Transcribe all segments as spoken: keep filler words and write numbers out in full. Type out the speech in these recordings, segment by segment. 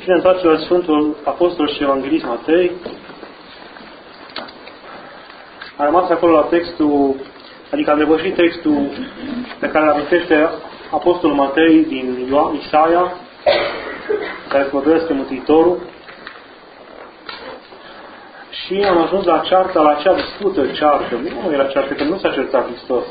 ne întoarcem la Sfântul Apostol și Evanghelist Matei. A rămas acolo la textul, adică am depășit textul pe care îl amintește Apostolul Matei din Ioan, Isaia, care vorbea despre Mântuitorul. Și am ajuns la cearta, la acea dispută, ceartă. Nu era ceartă, că nu s-a certat Hristos.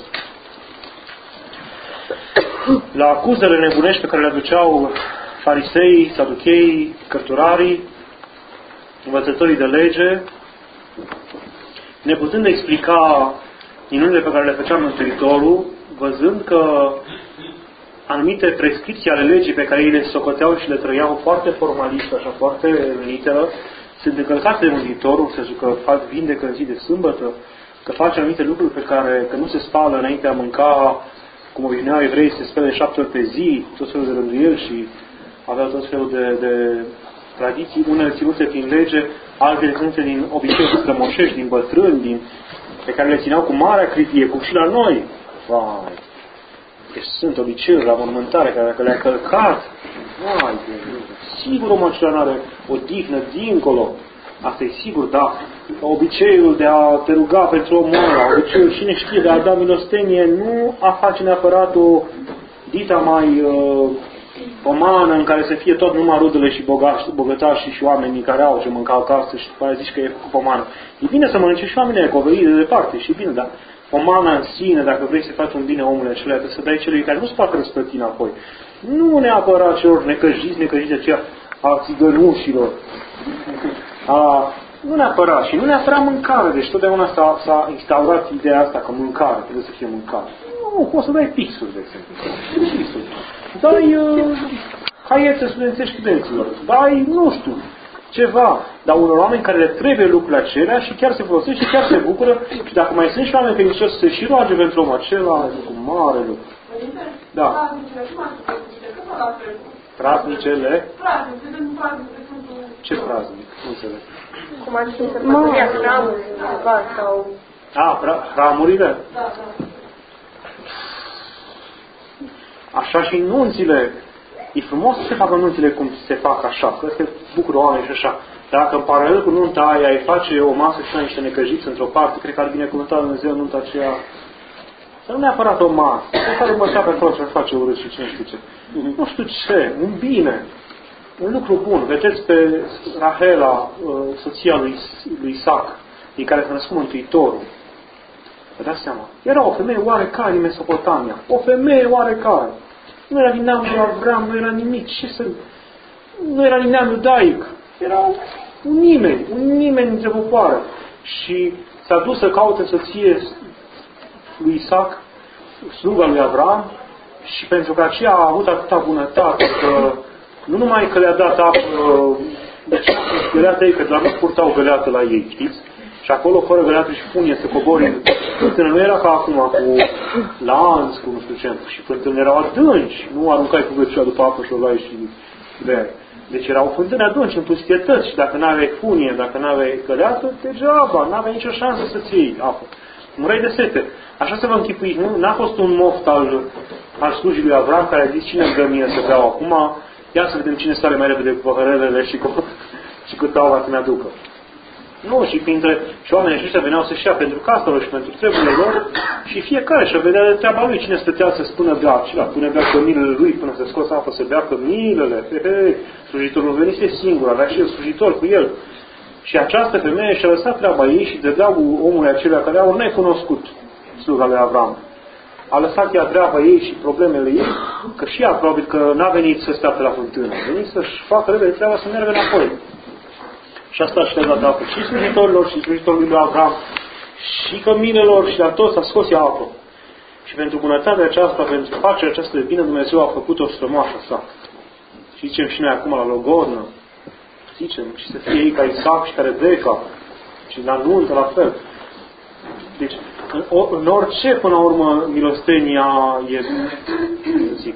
La acuzele nebunești pe care le aduceau fariseii, saducheii, cărturarii, învățătorii de lege, neputând explica minunile pe care le făcea Mântuitorul, văzând că anumite prescripții ale legii pe care ei le socoteau și le trăiau foarte formalist, așa, foarte literă, sunt încălcate de Mântuitorul, în sensul că fac vindecă în zi de sâmbătă, că face anumite lucruri pe care, că nu se spală înainte a mânca, cum obișnuiau evrei, se spele șapte ori pe zi, tot felul de rânduieli și aveau tot felul de, de tradiții, unele ținute prin lege, altele ținute din obiceiuri strămoșești, din bătrâni, din, pe care le țineau cu marea critie, cum și la noi. Vai! Deci sunt obiceiuri la mormântare, care dacă le-a călcat, vai, sigur omul acela nu are o dihnă dincolo. Asta e sigur, da. Obiceiul de a te ruga pentru o moară, obiceiul, cine știe, de a da milostenie, nu a face neapărat o dita mai uh, pomană în care să fie tot numai rudele și bogătași și oamenii care au ce mânca acasă și după aia zici că e cu pomană. E bine să mănânce și oamenii acoveriți de departe, și bine, dar pomana în sine, dacă vrei să faci un bine omului acelea, trebuie să dai celui care nu-ți facă răsplăti înapoi. Nu neapărat celor necăjiți, necăjiți aceia a țigănușilor. A, nu neapărat. Și nu neapărat mâncare. Deci totdeauna s-a, s-a instaurat ideea asta că mâncare trebuie să fie mâncare. Nu, poți să dai pixuri, de exemplu. Pixuri. Dai uh, haiete studențești studenților. Dai, nu știu, ceva. Dar unor oameni care le trebuie lucrurile acelea și chiar se folosește și chiar se bucură. Și dacă mai sunt și oameni credincioși să se și roage pentru omul acela, cu mare lucru. Da. Praznicele? Ce praznic? Nu înțeleg. Cum ar fi sărbătoria hramului sau... A, hramurile? Da, da. Așa și nunțile. E frumos să se facă nunțile cum se fac așa, că se bucură oamenii și așa. Dacă în paralel cu nunta aia îi face o masă și niște necăjiți într-o parte, cred că ar binecuvânta Dumnezeu nunta aceea. Să nu neapărat o masă. Se face măsea pe acolo și face urât și cine știu ce. Mm-hmm. Nu știu ce, un bine. Un lucru bun. Vedeți pe Rahela, soția lui, lui Isaac, din care s-a născut Mântuitorul. Vă dați seama? Era o femeie oarecare din Mesopotamia. O femeie oarecare. Nu era din neamul lui Avram, nu era nimic. Ce să... Nu era din neamul iudaic. Era un nimeni, un nimeni dintre popoare. Și s-a dus să caute soție lui Isaac, sluga lui Avram, și pentru că aceea a avut atâta bunătate că nu numai că le-a dat apă, deci găleata ei, că doar nu purtau găleată la ei, știți? Și acolo, fără găleată și funie, să cobori fântână. Nu era ca acum cu lanț, cu nu știu ce, și fântână erau adânci. Nu aruncai cu găciua după apă și o luai și beai. Deci erau fântâne adânci, în pustietăți, și dacă n-aveai funie, dacă n-aveai găleată, degeaba, n-aveai nicio șansă să-ți iei apă. Murai de sete. Așa să vă închipuiți, nu? N-a fost un moft al, al slujii lui Avram care a zis cine îmi dă mie să beau acum, ia să vedem cine sare mai repede cu păhărelele și cu, și cu taua să-mi aducă. Nu, și printre și oamenii aceștia veneau să-și ia pentru casa lor și pentru treburile lor și fiecare și-a vedea de treaba lui. Cine stătea să spună bea acela, pune bea că milele lui până să scoți apă să bea că milele. He, he, slujitorul venise singur, avea și el slujitor cu el. Și această femeie și-a lăsat treaba ei și dădea omului acelea care au necunoscut sluga lui Avram. A lăsat ea treaba ei și problemele ei, că și ea probabil că n-a venit să stea pe la fântână. A venit să-și facă repede treaba să meargă înapoi. Și asta și le-a dat apă și slujitorilor și slujitorului lui Avram și căminelor și la toți a scos ea apă. Și pentru bunătatea aceasta, pentru facerea aceasta de bine, Dumnezeu a făcut-o strămoașă sa. Și zicem și noi acum la Logodnă, zicem, și să fie ei ca Isaac și ca Rebecca și la nuntă la fel. Deci, în, în orice, până la urmă, milostenia e, zic,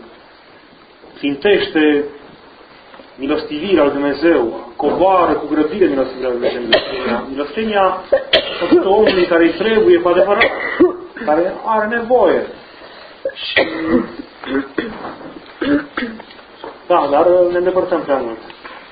țintește milostivirea lui Dumnezeu, coboară cu grăbire milostivirea lui Dumnezeu. Milostenia făcută omului care îi trebuie, cu adevărat, care are nevoie. Și... Da, dar ne îndepărtăm prea mult.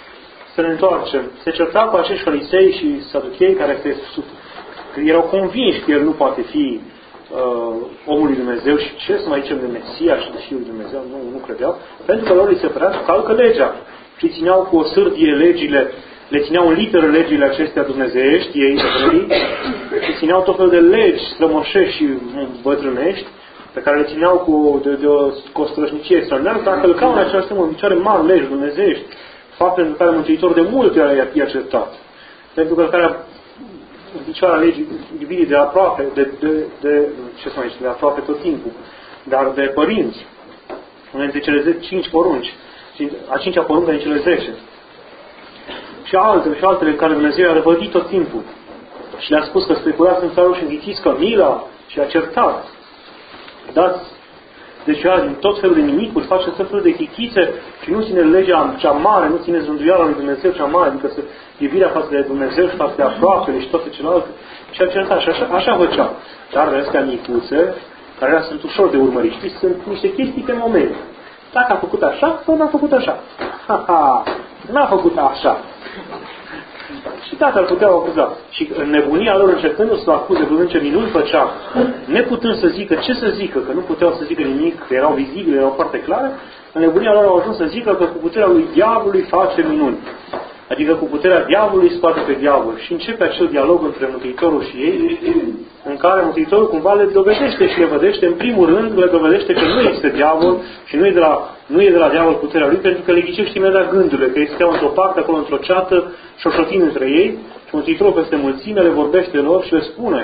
să ne întoarcem. Se certau cu acești farisei și saduchei care se, erau convinși că el nu poate fi uh, omul lui Dumnezeu și ce să mai zicem de Mesia și de Fiul lui Dumnezeu, nu, nu credeau, pentru că lor îi se părea că calcă legea și țineau cu o sârdie legile, le țineau în literă legile acestea dumnezeiești, ei, evreii, și țineau tot felul de legi strămoșești și bătrânești, pe care le țineau cu, de, de o, cu o strășnicie extraordinară, dar călcau în același timp în picioare mari legi dumnezeiești, fapt pentru care Mântuitor de multe ori i-a certat. Pentru că care în picioarea legii iubirii de aproape, de, de, de, ce să mai zic, de aproape tot timpul, dar de părinți, una dintre cele cinci porunci, a cincea poruncă din cele zece. Și altele, și altele în care Dumnezeu i-a răvădit tot timpul. Și le-a spus că speculați în țarul și înghițiți cămila și a certat. Dați deci din tot felul de nimicuri, faceți tot felul de chichițe și nu ține legea cea mare, nu țineți rânduiala lui Dumnezeu cea mare, adică să iubirea față de Dumnezeu și față de aproapele și toate celelalte. Și a certat. Și așa, așa făcea. Dar astea micuțe, care sunt ușor de urmărit. Știți, sunt niște chestii pe moment. Dacă a făcut așa, sau n-a făcut așa. Ha, ha, n-a făcut așa. Și tata îl puteau acuza. Și în nebunia lor, încercându să acuze, văzând ce minuni făcea, neputând să zică ce să zică, că nu puteau să zică nimic, că erau vizibile, erau foarte clare, în nebunia lor au ajuns să zică că cu puterea lui diavolului face minuni. Adică cu puterea diavolului scoate pe diavol. Și începe acel dialog între Mântuitorul și ei, în care Mântuitorul cumva le dovedește și le vădește, în primul rând, le dovedește că nu este diavol și nu e de la, nu e de la diavol puterea lui, pentru că le ghicește imediat gândurile, că ei stau într-o parte, acolo într-o ceată, șoșotind între ei, și Mântuitorul peste mulțime le vorbește lor și le spune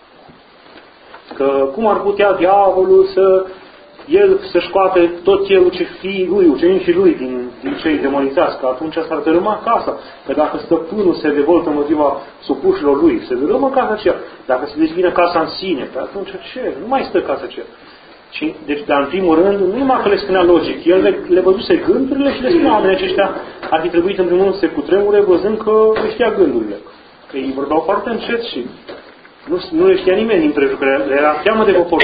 că cum ar putea diavolul să el să scoate tot celul ce fiii lui, ucenicii lui din, din cei demonizați, că atunci s-ar dărâma casa. Că dacă stăpânul se revoltă împotriva supușilor lui, se dărâmă casa aceea. Dacă se dezbină casa în sine, pe atunci ce? Nu mai stă casa aceea. Și, deci, dar în primul rând, nu numai că le spunea logic, el le, le văzuse gândurile și le spunea oamenii aceștia ar fi trebuit în primul rând să se cutremure văzând că le știa gândurile. Că ei vorbeau foarte încet și nu, nu le știa nimeni din prejur, că le era teamă de popor.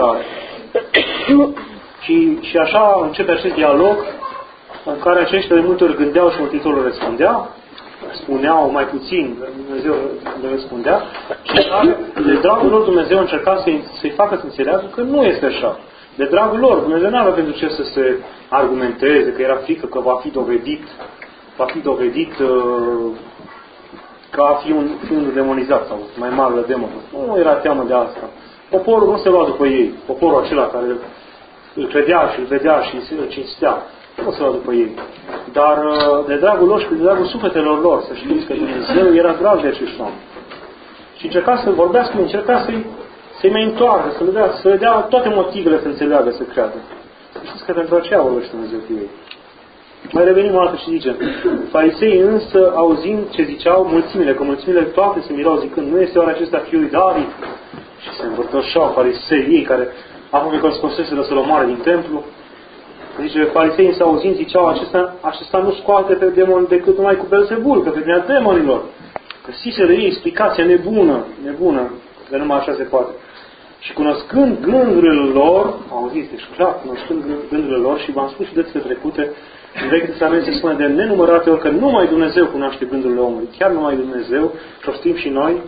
Și, și așa începe acest dialog în care aceștia de multe ori gândeau și Mântuitorul răspundea, spuneau mai puțin, Dumnezeu le răspundea, și de dragul lor Dumnezeu încerca să-i, să-i facă să înțeleagă că nu este așa. De dragul lor, Dumnezeu nu avea pentru ce să se argumenteze, că era frică că va fi dovedit, va fi dovedit uh, că a fi un, fi un demonizat sau mai mare la demon. Nu era teamă de asta. Poporul nu se lua după ei. Poporul acela care îl credea și îl vedea și îl cinstea, nu se lua după ei. Dar de dragul lor și de dragul sufletelor lor, să știți că Dumnezeu era drag de acești oameni. Și încerca să vorbească, încerca să-i, să-i mai întoarcă, să le dea, să le dea toate motivele să înțeleagă, să creadă. Știți că pentru aceea vorbește Dumnezeu cu ei. Mai revenim o dată și zicem, farisei însă, auzind ce ziceau mulțimile, că mulțimile toate se mirau zicând, nu este oare acesta fiul lui David? Și se învârtoșeau farisei ei, care acum că scoseseră să-l omoare din templu. Zice, farisei însă auzind ziceau, acesta, acesta nu scoate pe demon decât numai cu Belzebul, că vedea demonilor. Găsiseră ei explicația nebună, nebună, că numai așa se poate. Și cunoscând gândurile lor, auziți, deci clar, cunoscând gândurile lor, și v-am spus și dățile trecute, în Vechiul Testament se spune de nenumărate ori că numai Dumnezeu cunoaște gândurile omului, chiar numai Dumnezeu, și o știm și noi.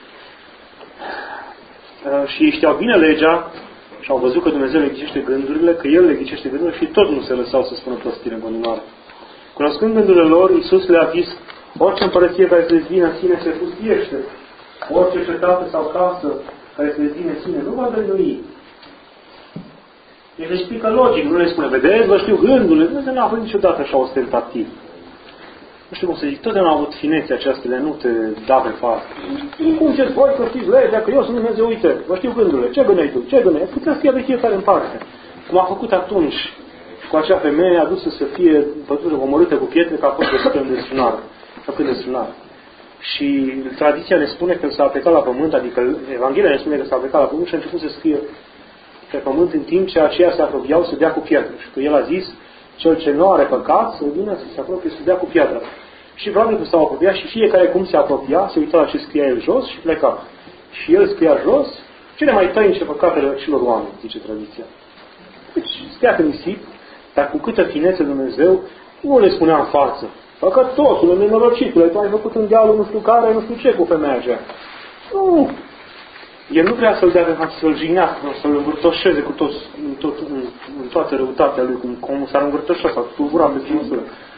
Și ei știau bine legea și au văzut că Dumnezeu le ghicește gândurile, că El le ghicește gândurile și tot nu se lăsau să spună prostire în continuare. Cunoscând gândurile lor, Iisus le-a zis, orice împărăție care se dezbină în sine se pustiește, orice cetate sau casă care se dezbină în sine nu va dăinui. El le explică logic, nu le spune, vedeți, vă știu gândurile, Dumnezeu n-a avut niciodată așa ostentativ. Nu știu cum să zic, totdeauna au avut finețe aceastea de nu te da pe față. Cum ce voi că știți legea, că eu sunt Dumnezeu, uite, vă știu gândurile, ce gândeai tu, ce gândeai? Putea să fie de fiecare în parte. Cum a făcut atunci cu acea femeie adusă să fie bătută, omorâtă cu pietre, că a fost găsită în desfrânare. În desfrânare. Și tradiția ne spune că s-a plecat la pământ, adică Evanghelia ne spune că s-a plecat la pământ și a început să scrie pe pământ în timp ce aceia se apropiau să dea cu piatră. Și că el a zis, cel ce nu are păcat, să vină să se apropie să dea cu piatră. Și probabil că s-au apropiat și fiecare cum se apropia, se uita la ce scria el jos și pleca. Și el scria jos, cele mai tăinice păcatele acelor oameni, zice tradiția. Deci stea pe nisip, dar cu câtă finețe Dumnezeu, nu le spunea în față. păcătosule, nenorocitule, tu ai făcut în dealul nu știu care, nu știu ce cu femeia aceea. Nu! El nu vrea să-l dea pe față, să-l jignească, să-l învârtoșeze cu toți, în, tot, în, în toată răutatea lui, cum, cum s-ar învârtoșa sau tulbura pe măsură.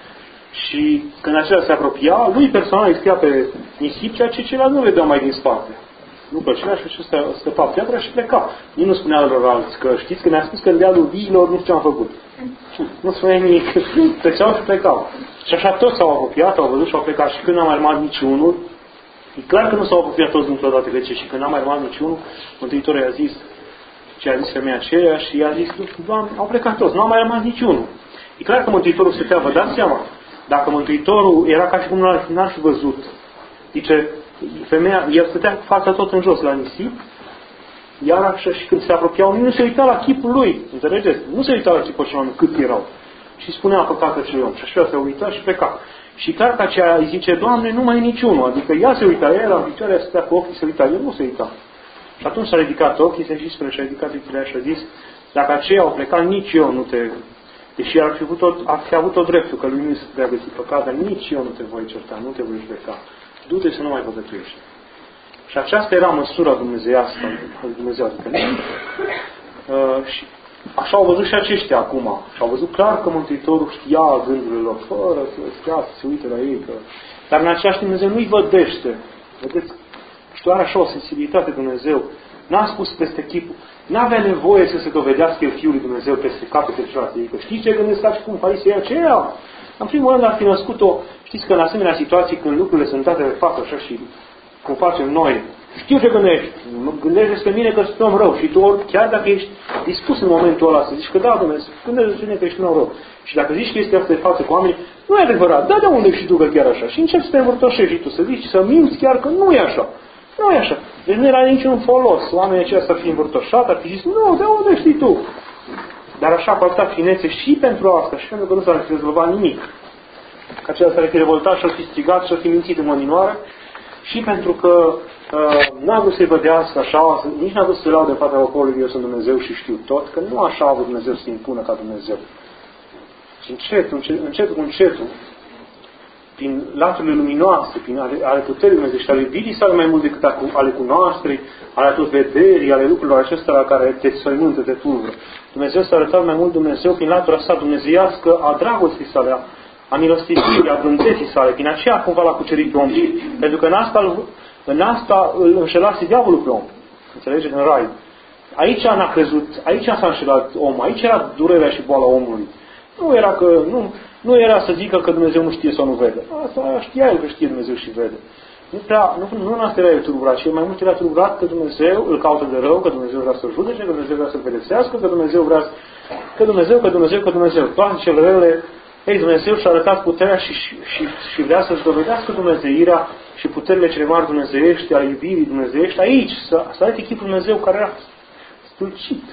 Și când acela se apropia, lui personal îi scria pe nisip, ceea ce ceilalți nu vedeau mai din spate. Nu plăcea și acesta scăpa piatra și pleca. Nici nu spunea loralți că știți că ne-a spus că în dealul viilor nu știu ce am făcut. Nu spunea nimic. Treceau și plecau. Și așa toți s-au apropiat, au văzut și au plecat. Și când n-a mai rămas niciunul, e clar că nu s-au apropiat toți dintr-o dată de ce. Și când n-a mai rămas niciunul, Mântuitorul i-a zis ce a zis femeia aceea și i-a zis, Doamne, au plecat toți, n-a mai rămas niciunul. E clar că Mântuitorul se vă dați seama. Dacă Mântuitorul era ca și cum n-ar fi văzut. Zice, femeia, el stătea cu fața tot în jos la nisip, iar așa și când se apropiau, nu se uita la chipul lui, înțelegeți? Nu se uita la chipul celor cât erau. Și spunea păcatul acelui om. Și așa se uita și pleca. Și clar că aceea îi zice, Doamne, nu mai e niciunul. Adică ea se uita, ea era în picioare, stătea cu ochii, se uita, el nu se uita. Și atunci s-a ridicat ochii, se și spre și a ridicat ochii și a zis, dacă aceia au plecat, nici eu nu te... Deși ar fi avut tot, ar fi avut tot dreptul, că lui nu se putea găsi păcat, dar nici eu nu te voi certa, nu te voi judeca. Du-te să nu mai păcătuiești. Și aceasta era măsura dumnezeiască a lui Dumnezeu. Adică, uh, și așa au văzut și aceștia acum. Și au văzut clar că Mântuitorul știa gândurile lor, fără să stea, să se uite la ei. Că... Dar în același timp Dumnezeu nu-i vădește. Vedeți? Știu, are așa o sensibilitate Dumnezeu. N-a spus peste chipul. N-avea nevoie să se dovedească Fiul lui Dumnezeu peste capete celelalte. Că știți ce gândesc ca și cum farisei aceea? În primul rând ar fi născut-o, știți că în asemenea situații când lucrurile sunt date de față așa și cum facem noi, știu ce gândești, gândești despre mine că sunt om rău și tu ori, chiar dacă ești dispus în momentul ăla să zici că da, Dumnezeu, gândești despre mine că ești un om rău. Și dacă zici chestia asta de față cu oamenii, nu e adevărat, da, de unde și tu că chiar așa. Și începi să te învârtoșești și tu, să zici, să minți chiar că nu e așa. Nu e așa. Deci nu era niciun folos. Oamenii aceia s-ar fi învârtoșat, ar fi zis, nu, de unde știi tu? Dar așa cu atâta finețe și pentru asta, și pentru că nu s-ar fi rezolvat nimic. Că acela s-ar fi revoltat și ar fi strigat și ar fi mințit în odinoară. Și pentru că uh, n-a vrut să-i vădească așa, nici n-a vrut să-i laude în fața poporului, eu sunt Dumnezeu și știu tot, că nu așa a vrut Dumnezeu să se impună ca Dumnezeu. Și încetul, încetul cu încetul, prin laturile luminoase, prin ale, ale puterii Dumnezeu și ale iubirii sale mai mult decât ale cunoașterii, ale tot vederii, ale lucrurilor acestea care te sfăimântă, te tulbură. Dumnezeu s-a arătat mai mult Dumnezeu prin latura sa dumnezeiască a dragostei sale, a, a milostivirii, a blândeții sale, prin aceea cumva l-a cucerit pe om. Pentru că în asta, în asta îl înșelase diavolul pe om. Înțelegeți? În rai. Aici n-a crezut, aici s-a înșelat om, aici era durerea și boala omului. Nu era că, nu, nu era să zică că Dumnezeu nu știe sau nu vede. Asta știa el că știe Dumnezeu și vede. Nu, prea, nu, nu în asta era el turburat, ci mai mult era turburat că Dumnezeu îl caută de rău, că Dumnezeu vrea să-l judece, că Dumnezeu vrea să-l pedepsească, că Dumnezeu vrea că Dumnezeu, că Dumnezeu, că Dumnezeu. Toate cele rele, ei, Dumnezeu și-a arătat puterea și, și, și, și vrea să-și dovedească dumnezeirea și puterile cele mari dumnezeiești, ale iubirii dumnezeiești, aici, să, să arate chipul Dumnezeu care era stâlcit.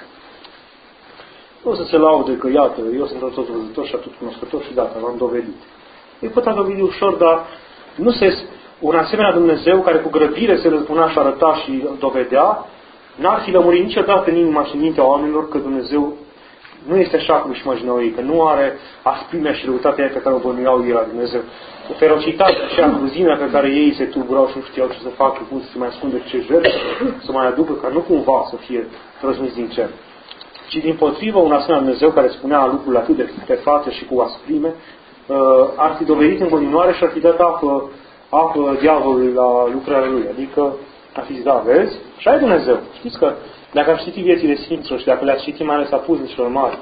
Nu să se laude că, iată, eu sunt tot văzător și atât cunoscător și data, v-am dovedit. Îi putea dovedi ușor, dar nu se... Un asemenea Dumnezeu care cu grăbire se răzbuna și arăta și dovedea, n-ar fi lămurit niciodată în inima și în mintea oamenilor că Dumnezeu nu este așa cum își imaginau ei, că nu are asprimea și răutatea pe care o bănuiau ei la Dumnezeu. O ferocitatea și cruzimea pe care ei se tulburau și nu știau ce să facă, cum să se mai ascundă ce jertfă, să mai aducă, ca nu cumva să fie trăsmiți din cer. Ci din potrivă, un asemenea Dumnezeu care spunea lucrurile atât de pe față și cu asprime, ar fi dovedit în continuare și ar fi dat apă, apă diavolului la lucrarea lui. Adică ar fi zis, da, vezi? Așa e Dumnezeu. Știți că dacă ați citit viețile Sfinților și dacă le-ați citit mai ales a puznicilor mari,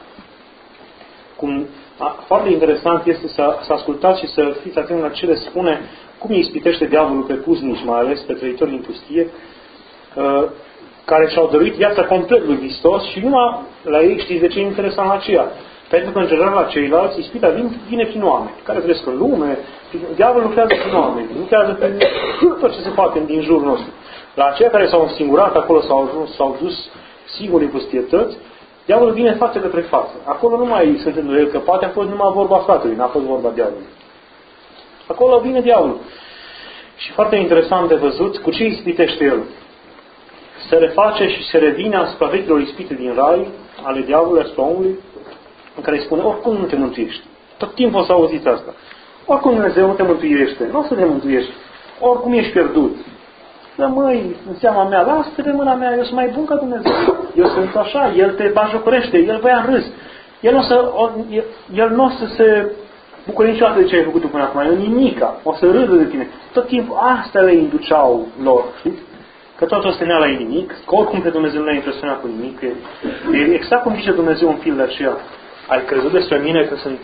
cum, a, foarte interesant este să, să ascultați și să fiți atenți la ce le spune, cum îi ispitește diavolul pe puznici, mai ales pe trăitori din pustie, uh, care și-au dăruit viața complet lui Hristos și numai la ei știți de ce e interesant aceea. Pentru că, în general, la ceilalți, ispita vine, vine prin oameni, care trăiesc în lume, diavolul lucrează prin oameni, lucrează prin tot ce se face din jurul nostru. La aceia care s-au însingurat acolo, s-au ajuns, s-au dus singuri în pustietăți, diavolul vine față către față. Acolo nu mai sunt în el, că poate a fost numai vorba fratelui, n-a fost vorba diavolului. Acolo vine diavolul. Și foarte interesant de văzut cu ce ispitește el. Se reface și se revine asupra vechilor ispite din rai, ale diavolului, asupra omului, în care îi spune, oricum nu te mântuiești. Tot timpul o să auziți asta. oricum Dumnezeu nu te mântuiește, nu o să te mântuiești, oricum ești pierdut. Rămâi în seama mea, lasă-te pe mâna mea, eu sunt mai bun ca Dumnezeu. Eu sunt așa, El te bajocorește, El vă ia în râs. El nu o să, o, el, el n-o să se bucure niciodată de ce ai făcut tu până acum, el nimica, o să râdă de tine. Tot timpul astea le induceau lor, știți? Că totul ăsta la ei nimic, că oricum pe Dumnezeu nu le-a impresionat cu nimic. E, e exact cum zice Dumnezeu în fil de aceea. Ai crezut despre mine că sunt,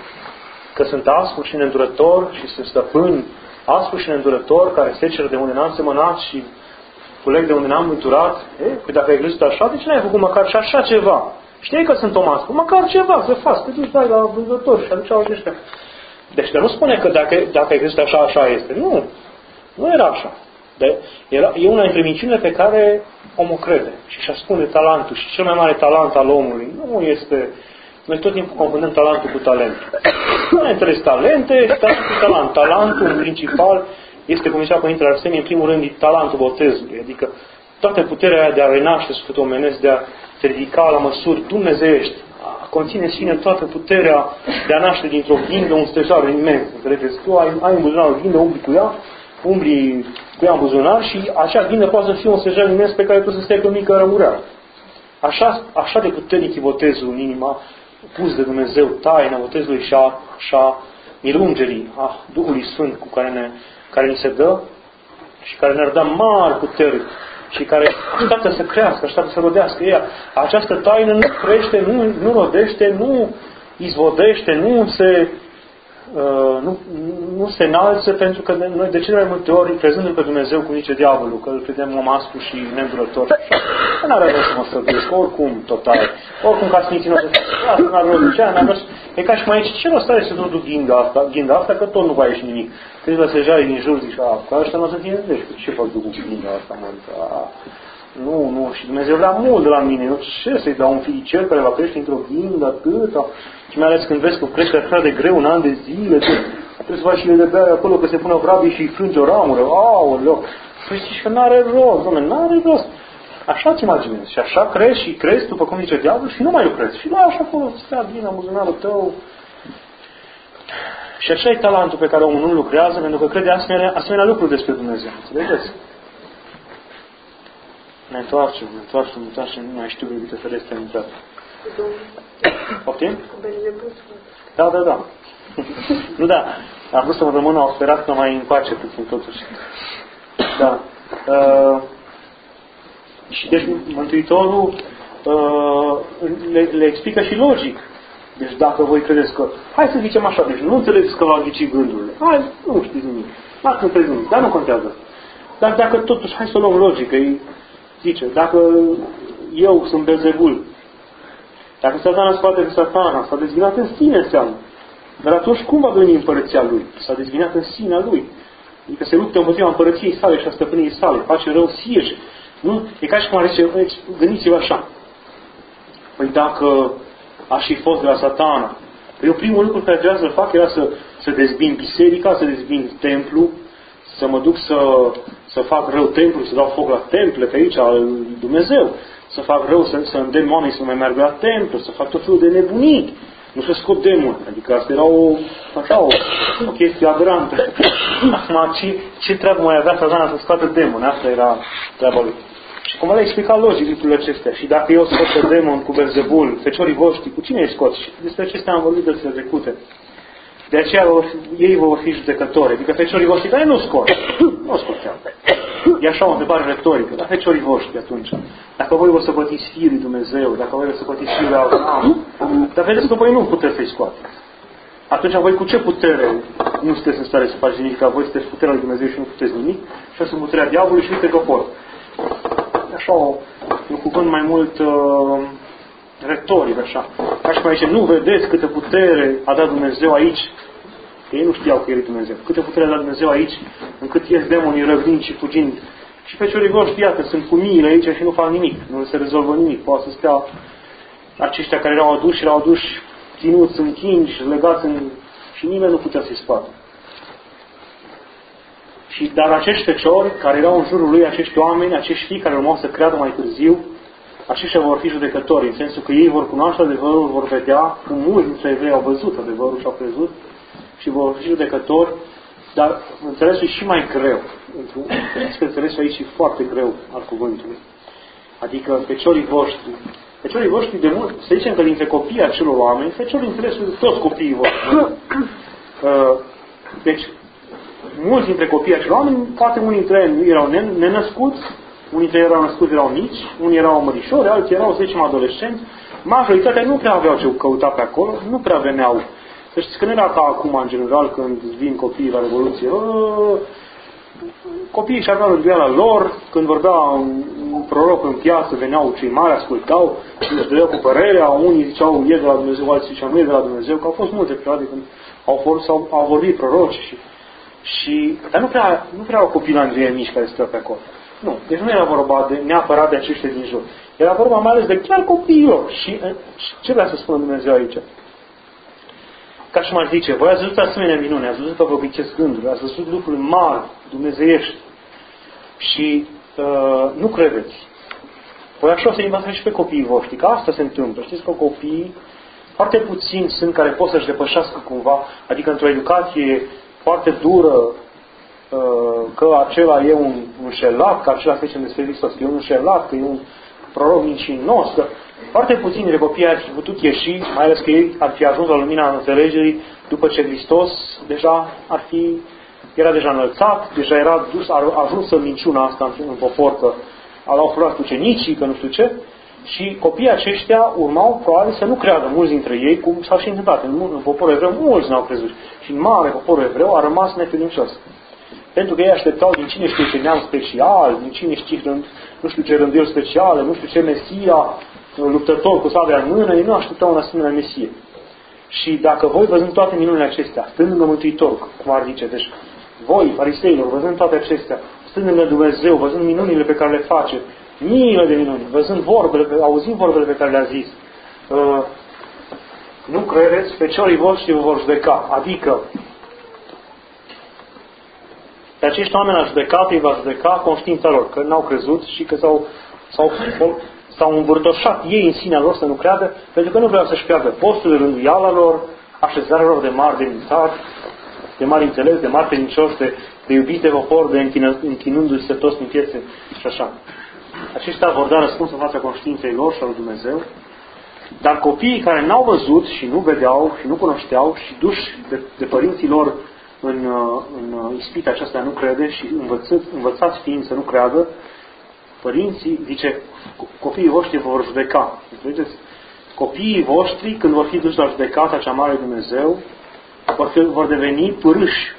că sunt aspru și neîndurător și sunt stăpân aspru și neîndurător, care seceră de unde n-am semănat și culeg de unde n-am mânturat? E, păi dacă ai crezut așa, de ce n-ai făcut măcar și așa ceva? Știi că sunt om aspru, măcar ceva să faci, te duci, dai la vânzător și aduceau aceștia. Deci de nu spune că dacă, dacă ai crezut așa, așa este. Nu, nu era așa. De, era, e una dintre minciunile pe care omul crede și își ascunde talentul. Și cel mai mare talent al omului nu este... Noi tot timpul confundăm talentul cu talentul. Nu ai înțeles talente, talentul cu talent. Talentul, în principal, este, cum zicea Părintele Arsenie, în primul rând, e talentul botezului. Adică toată puterea aia de a renaște sufletul omenesc, de a te ridica la măsuri dumnezeiești, conține în sine toată puterea de a naște dintr-o ghindă un stejar imens. Înțelegeți? Tu ai, ai în buzunar o ghindă, umbli cu ea, umbli cu ea în buzunar și acea ghindă poate să fie un stejar imens pe care tu să stai pe o mică rămureală. Așa, așa de puternic e botezul în inima, pus de Dumnezeu, taina botezului și a, și a mirungerii, a Duhului Sfânt cu care, ne, care ni se dă și care ne-ar da mari puteri și care așteaptă să crească, așteaptă să rodească ea. Această taină nu crește, nu, nu rodește, nu izvodește, nu se, uh, nu, nu se înalță, pentru că noi de cele mai multe ori, crezându-L pe Dumnezeu, cum zice diavolul, că îl credem om aspru și neîndurător, că n-are rost să mă străduiesc, oricum total, oricum ca sfinții noștri, asta n-are rost, ce n-are rost. E ca și mai aici, ce rost are să nu duc ghinda asta, ghinda asta, că tot nu va ieși nimic. Când vă sejarii din jur, zici, a, cu ăștia nu o să fie deci, ce fac eu cu ghinda asta, mă? Nu, nu, și Dumnezeu vrea mult de la mine. Eu ce să-i dau un filicel care va crește într-o ghindă atâta? Și mai ales când vezi că crește așa de greu un an de zile, trebuie să faci și de bea acolo, că se pune o vrabie și îi frânge o ramură. Aoleu! Păi zici că n-are rost, dom'le, n-are rost. Așa-ți imaginezi. Și așa crezi și crezi, după cum zice diavolul, și nu mai lucrezi. Și lași acolo, stea bine în buzunarul tău. Și așa e talentul pe care omul nu lucrează, pentru că crede asemenea, asemenea lucruri despre Dumnezeu. Înțelegeți? Ne întoarcem, ne întoarcem, ne întoarcem, nu mai știu de câte ferestre am intrat. Poftim? Da, da, da. Nu, da. Am vrut să mă rămână, au sperat că mai încoace puțin totuși. Da. Uh, și deci Mântuitorul uh, le, le explică și logic. Deci dacă voi credeți că... Hai să zicem așa, deci nu înțelegeți că v-a ghicit gândurile. Hai, nu știți nimic. Dacă nu crezi nimic, dar nu contează. Dar dacă totuși, hai să o luăm logică, îi zice, dacă eu sunt Belzebul, dacă Satana scoate pe Satana, s-a dezvinat în sine înseamnă. Dar atunci cum va veni împărăția lui? S-a dezvinat în sinea lui. Adică se luptă împotriva împărăției sale și a stăpâniei sale. Face rău sieși. Nu? E ca și cum ar zice, gândiți-vă așa. Păi dacă aș fi fost de la Satana, eu primul lucru care trebuia să-l fac era să, să dezbin biserica, să dezbin templu, să mă duc să, să fac rău templu, să dau foc la temple pe aici al lui Dumnezeu, să fac rău, să, să îndemn oamenii să nu mai meargă la templu, să fac tot felul de nebunii, nu să scot demoni. Adică asta era o, așa, o, o chestie aberantă. Acum, ce, ce treabă mai avea Satana să scoată demoni? Asta era treaba lui. Și cum le-a explicat logic lucrurile acestea. Și dacă eu scot pe demon cu Belzebul, feciorii voștri, cu cine îi scot? Și despre acestea am vorbit de trecute. De aceea ei vor fi judecători. Adică feciorii voștri care nu scot. Nu scoteau. E așa o întrebare retorică. Dar feciorii voștri atunci. Dacă voi vă săpătiți Fiul lui Dumnezeu, dacă voi vă săpătiți Fiul lui Abraham, dar vedeți că voi nu puteți să-i scoateți. Atunci voi cu ce putere nu sunteți în stare să faceți nimic, că voi sunteți puterea lui Dumnezeu și nu puteți nimic, și asta sunt puterea diavolului și uite că pot. Așa un cuvânt mai mult uh, retoric, așa. Ca și cum aici, nu vedeți câtă putere a dat Dumnezeu aici. Că ei nu știau că El e Dumnezeu. Câtă putere a dat Dumnezeu aici, încât ies demonii răvnind și fugind. Și feciorii voștri, iată, sunt cu miile aici și nu fac nimic. Nu se rezolvă nimic. Poate să stea aceștia care erau aduși, erau aduși ținuți în chingi, legați în... și nimeni nu putea să-i scoată. Și dar acești feciori care erau în jurul lui, acești oameni, acești fii care urmau să creadă mai târziu, aceștia vor fi judecători, în sensul că ei vor cunoaște adevărul, vor vedea, cum mulți dintre evrei au văzut adevărul și au crezut, și vor fi judecători, dar înțelesul e și mai greu. Știți că înțelesul aici e foarte greu al cuvântului. Adică feciorii voștri. Feciorii voștri de mult, să zicem că dintre copiii acelor oameni, feciorii înțelesul toți copiii voștri. Deci, mulți dintre copiii acelor oameni, poate unii dintre ei erau nenăscuți, unii dintre ei erau născuți, erau mici, unii erau mărișori, alții erau, să zicem, adolescenți. Majoritatea nu prea aveau ce căuta pe acolo, nu prea veneau. Să știți că nu era ca acum, în general, când vin copiii la Revoluție. Copiii și aveau rânduiala lor, când vorbea un, un proroc în piață, veneau cei mari, ascultau și își dădeau cu părerea, unii ziceau e de la Dumnezeu, alții ziceau nu e de la Dumnezeu, că au fost multe perioade când au, fost, au, au vorbit proroci și, și dar nu prea, nu prea au copii la Andrei mici care stau pe acolo. Nu, deci nu era vorba de, neapărat de aceștia din jur. Era vorba mai ales de chiar copiilor. Și, și ce vrea să spună Dumnezeu aici? Ca și m-aș zice, voi ați văzut asemenea minune, ați văzut că vă obicesc gânduri, ați văzut lucruri mari, dumnezeiești și uh, nu credeți. Voi așa o să învățați și pe copiii voștri, că asta se întâmplă. Știți că copiii foarte puțini sunt care pot să-și depășească cumva, adică într-o educație foarte dură, uh, că acela e un, un șelat, că acela se zice despre Hristos, că e un șelat, că e un proroc mincinos, că foarte puțini dintre copii ar fi putut ieși, mai ales că ei ar fi ajuns la lumina înțelegerii după ce Hristos deja ar fi, era deja înălțat, deja era dus, a ajuns să minciuna asta în, în popor, că l-au furat ucenicii, că nu știu ce, și copiii aceștia urmau probabil să nu creadă mulți dintre ei, cum s-a și întâmplat. În, în poporul evreu mulți n-au crezut. Și în mare poporul evreu a rămas necredincios. Pentru că ei așteptau din cine știe ce neam special, din cine știe nu știu ce rânduieli speciale, nu știu ce Mesia, luptător cu sabia în mână, ei nu așteptau un asemenea Mesie. Și dacă voi, văzând toate minunile acestea, stând lângă Mântuitor, cum ar zice, deci voi, fariseilor, văzând toate acestea, stând lângă Dumnezeu, văzând minunile pe care le face, miile de minuni, văzând vorbele, auzind vorbele pe care le-a zis, uh, nu credeți, feciorii voștri vă vor judeca. Adică, pe acești oameni la judecat, îi va judeca conștiința lor, că n-au crezut și că s-au, s-au, s-au învârtoșat ei în sinea lor să nu creadă, pentru că nu vreau să-și piardă postul de rânduiala lor, așezarea lor de mari demnitari, de mari înțeles, de mari credincioși, de, de iubiți de popor, de închină, închinându-se toți în piețe și așa. Aceștia vor da răspuns în fața conștiinței lor și al lui Dumnezeu, dar copiii care n-au văzut și nu vedeau și nu cunoșteau și duși de, de părinții lor în, în ispita aceasta nu crede și învățați, învățați fiind să nu creadă, părinții, zice, copiii voștri vă vor judeca. Vedeți? Copiii voștri, când vor fi duși la judecata cea mare de Dumnezeu, vor, fi, vor deveni pârâși.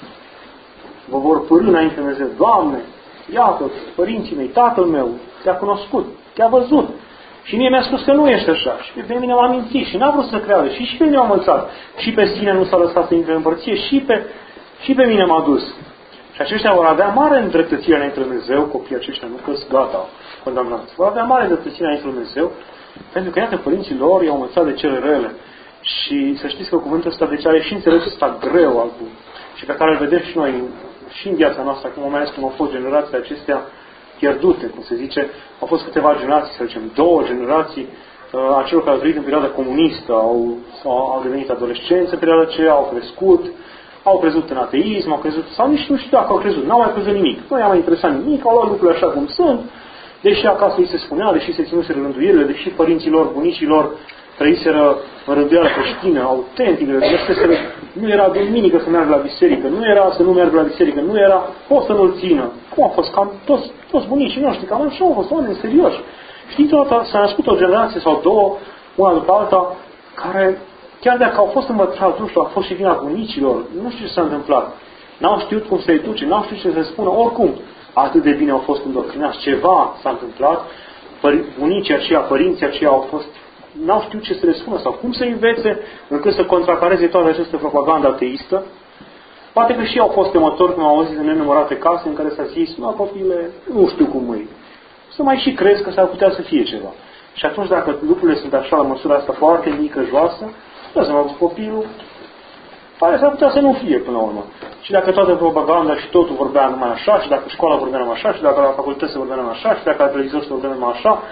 Vă vor pârâ înainte de Dumnezeu. Doamne, iată, părinții mei, tatăl meu, te-a cunoscut, te-a văzut. Și mie mi-a spus că nu ești așa. Și pe mine m-a mințit și n-a vrut să creadă. Și și pe mine m-a învățat. Și pe sine nu s-a lăsat să intre în împărție. Și pe, și pe mine m-a dus. Și aceștia vor avea mare îndreptățire înainte de Dumnezeu, copiii aceștia, nu că-s gata, condamnați. Vor avea mare îndreptățire înainte de Dumnezeu, pentru că, iată, părinții lor i-au învățat de cele rele. Și să știți că cuvântul ăsta de ce are și înțelesul ăsta greu al și pe care îl vedem și noi și în viața noastră, acum mai ales cum au fost generațiile acestea pierdute, cum se zice, au fost câteva generații, să zicem, două generații a celor care au trăit în perioada comunistă, au, au devenit adolescenți în perioada aceea, au crescut, au crezut în ateism, au crezut, sau nici nu știu dacă au crezut, n-au mai crezut nimic. Nu i-a mai interesat nimic, au luat lucrurile așa cum sunt, deși acasă îi se spunea, deși se ținuseră rânduielile, deși părinților, bunicilor trăiseră în rânduială creștină, autentică, nu era duminică să meargă la biserică, nu era să nu meargă la biserică, nu era, poți să nu-l țină. Cum a fost? Cam toți, toți bunicii noștri, cam așa au fost oameni serioși. Știți, odată s-a născut o generație sau două, una după alta, care, chiar dacă au fost învățați, nu știu, a fost și vina bunicilor, nu știu ce s-a întâmplat. N-au știut cum să-i duce, n-au știut ce să spună, oricum, atât de bine au fost îndoctrinați. Ceva s-a întâmplat, bunicii aceia, părinții aceia au fost, n-au știut ce să le spună sau cum să învețe, încât să contracareze toată această propagandă ateistă. Poate că și au fost temători, cum au auzit în nenumărate case în care s-a zis, nu, copile, nu știu cum e. Să mai și crezi că s-ar putea să fie ceva. Și atunci, dacă lucrurile sunt așa, la măsura asta foarte mică, joasă, să mă auzi copilul, pare s-ar putea să nu fie până la urmă. Și dacă toată propaganda și totul vorbea numai așa, și dacă școala vorbea numai așa, și dacă la facultate se vorbea numai așa, și dacă la televizor se vorbea numai așa,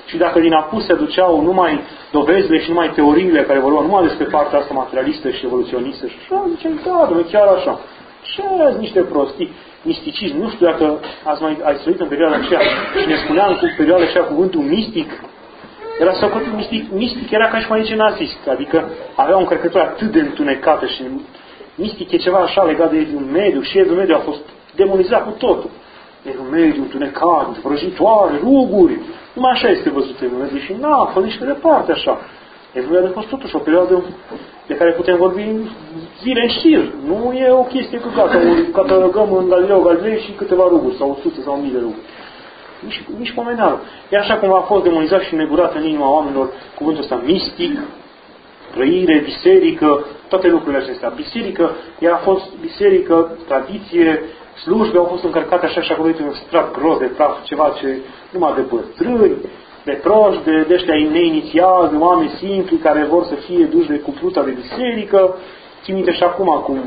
Și dacă din apus se duceau numai dovezile și numai teoriile care vorbeau numai despre partea asta materialistă și evoluționistă și așa, ziceai, da, dom'le, chiar așa. Ce azi niște prostii, misticism. Nu știu dacă ați mai ați trăit în perioada aceea și ne spuneam cu perioada aceea cuvântul mistic. Era socotit mistic, mistic era ca și mai zice nazist. Adică avea o încărcătură atât de întunecată și mistic e ceva așa legat de un mediu și evul mediu a fost demonizat cu totul. E un mediu întunecat, vrăjitoare, ruguri. Numai așa este văzut evul mediu și n-a fost nici pe departe așa. Evul mediu a fost totuși o perioadă de care putem vorbi zile în șir. Nu e o chestie că gata, catalogăm în Galileo Galilei și câteva ruguri, sau o sută sau o mie de ruguri. Nici, nici pomeneală. E așa cum a fost demonizat și negurat în inima oamenilor cuvântul ăsta mistic, trăire, biserică, toate lucrurile acestea. Biserică, ea a fost biserică, tradiție, slujbe au fost încărcate așa și acolo un strat gros de praf, ceva ce numai de bătrâni, de proști, de, de ăștia neinițiați, de oameni simpli care vor să fie duși de cupluța de biserică. Țin minte și acum cum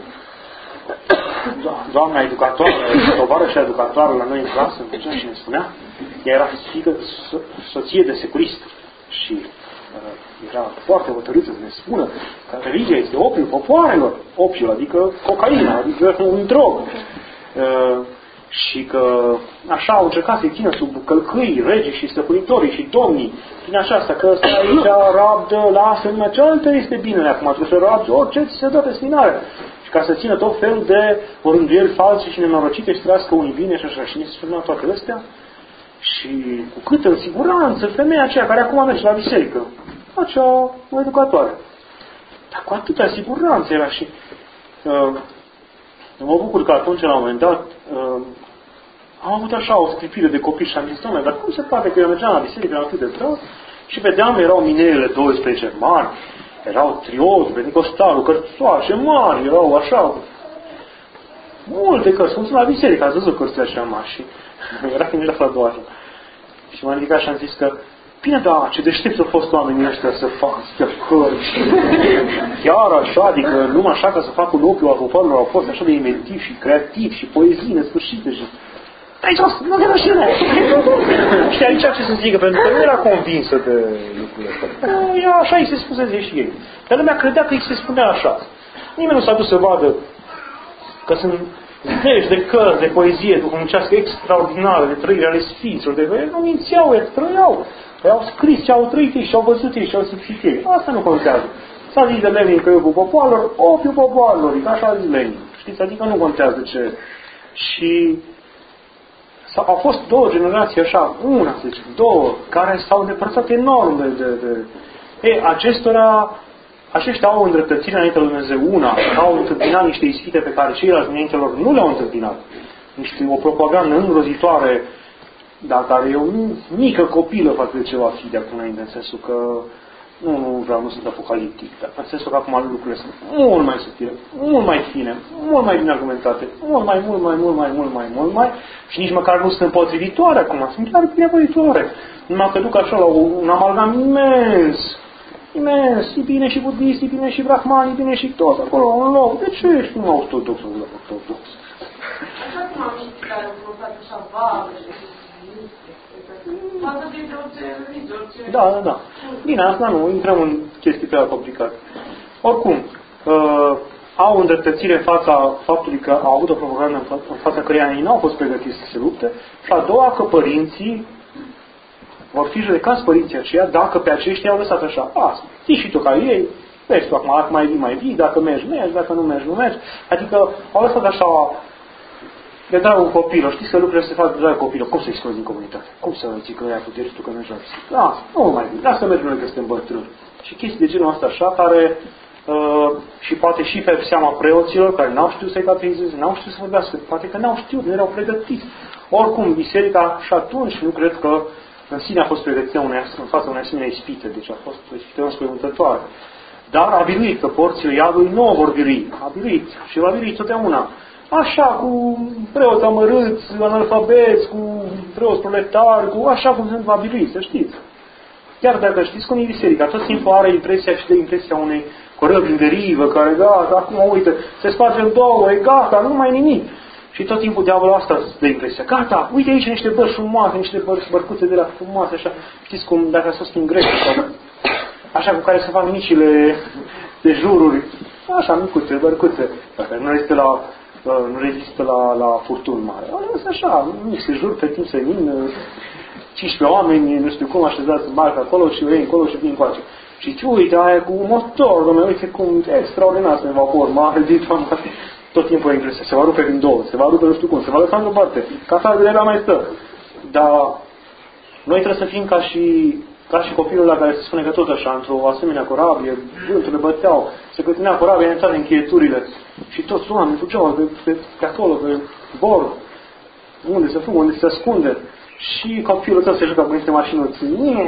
doamna educatoare, tovarășa educatoare la noi în clasă, în și ne spunea, ea era fiică, so- soție de securist și uh, era foarte hotărâtă să ne spună că religia este opiul popoarelor, opiul, adică cocaina, adică un drog. Uh, și că așa au încercat să-i țină sub călcâi regii și stăpânitorii și domnii prin aceasta, că ăsta aici rabdă, lasă, numai cealaltă este binele acum, trebuie să rabdă orice ți se dă pe spinare. Și ca să țină tot felul de orânduieli false și nenorocite și trăiască unii bine și așa. Și ne spunea toate astea. Și cu câtă siguranță femeia aceea care acum merge la biserică facea o educatoare. Dar cu atâta siguranță era și... Uh, mă bucur că atunci, la un moment dat, uh, am avut așa o scripire de copii și am zis, dom'le, dar cum se poate că eu mergeam la biserică, eram atât de drag, și vedeam, erau minele douăsprezece mari, erau triozi, Pentecostalul, cărțoașe mari, erau așa, multe cărți, cum sunt la biserică, ați văzut cărțile așa mari și era când era la doua așa. Și m-am ridicat și am zis că, bine, da, ce deștepți au fost oamenii ăștia să facă astea cărți. Chiar așa, adică numai așa ca să facă un ochiu al popoarelor au fost așa de inventiv și creativ și poezii nesfârșite și... Aici, nu de rușine! Și aici ce să zică, pentru că nu era convinsă de lucrurile astea. Ea așa îi se spuseze și ei. Dar lumea credea că îi se spunea așa. Nimeni nu s-a dus să vadă că sunt zeci de cărți de poezie duhovnicească extraordinară, de trăire ale sfinților, de ei nu mințeau, ei trăiau. Ei au scris ce au trăit ei și au văzut ei și au simțit ei. Asta nu contează. S-a zis de Lenin că opiul popoarelor, opiul popoarelor, așa a zis Lenin. Știți? Adică nu contează ce. Și au fost două generații așa, una, să zicem, două, care s-au îndepărtat enorm de... de, de. Ei, acestora, aceștia au îndreptățirea înainte lui Dumnezeu, una, au întâmpinat niște ispite pe care ceilalți înaintelor nu le-au întâmpinat. Niște, o propagandă îngrozitoare, dar care e o mică copilă față de ce va fi de acum înainte, în sensul că nu, nu vreau, nu sunt apocaliptic, dar în sensul că acum lucrurile sunt mult mai subtile, mult mai fine, mult mai bine argumentate, mult mai, mult mai, mult mai, mult mai, mult mai, și nici măcar nu sunt împotrivitoare acum, sunt chiar binevoitoare. Numai că duc așa la un amalgam imens, imens, e bine și budist, e bine și brahman, e bine și tot, acolo, un loc. De ce ești un ortodox, un ortodox? Așa cum am zis, care au folosit așa vagă și Da, da, da. Bine, asta nu, intrăm în chestii prea complicate. Oricum, uh, au îndreptățire în fața faptului că au avut o propagandă în, fa- în fața căreia ei n-au fost pregătiți să se lupte, și a doua că părinții vor fi judecați părinții aceia dacă pe aceștia au lăsat așa. Asta, ții și tu ca ei, vezi tu acum, dacă mai vii, mai vii, dacă mergi, mergi, dacă nu mergi, nu mergi. Adică au lăsat așa de dragul copilor. Știți că lucrurile se fac de dragul copilor. Cum să-i scoți din comunitate? Cum să zic că ea puteți tu că mergi la biserică? Da, nu mai bine. Lasă mergi noi că suntem bătrâni. Și chestii de genul ăsta așa, care uh, și poate și pe seama preoților care n-au știut să-i catehizeze, n-au știut să vorbească, poate că n-au știut, nu erau pregătiți. Oricum, biserica și atunci nu cred că în sine a fost pregătită în fața unei asemenea ispite, deci a fost o ispită înspăimântătoare. Dar a biruit, că porțile iadului nu o vor birui. A biruit și va birui totdeauna. Așa, cu preoți amărâți, analfabeți, cu preoți proletari, cu așa cum sunt va birui, să știți. Chiar dacă știți cum e biserica, tot timpul are impresia și de impresia unei corăbi în derivă, care gata, acum uite, se sparge în două, e gata, nu mai nimic. Și tot timpul diavolul asta îți dă impresia. Gata, uite aici niște bărci frumoase, niște bărci, bărcuțe de la frumoase, așa. Știți cum, dacă ați fost în Grecia sau așa cu care se fac micile de jururi, așa, micuțe, bărcuțe, dacă nu rezistă la, nu rezistă la, la furtuni mare. Alea așa, mici se jur pe timp senin, cincisprezece oameni, nu știu cum, așezați în barcă acolo și ei încolo și vin încoace. Și uite, aia cu motor, dom'le, uite cum extraordinar să vapor mare, dita, tot timpul e impresia, se va rupe din două, se va rupe nu știu cum, se va lăsa într-o parte, ca să la mai stă. Dar noi trebuie să fim ca și, ca și copilul la care se spune că tot așa, într-o asemenea corabie, vânturile băteau, se cătinea corabia, a intrat în încheieturile și toți oamenii fugeau pe, pe, pe acolo, pe bord, unde se fugă, unde se ascunde. Și copilul tău se juca cu niște mașinuți.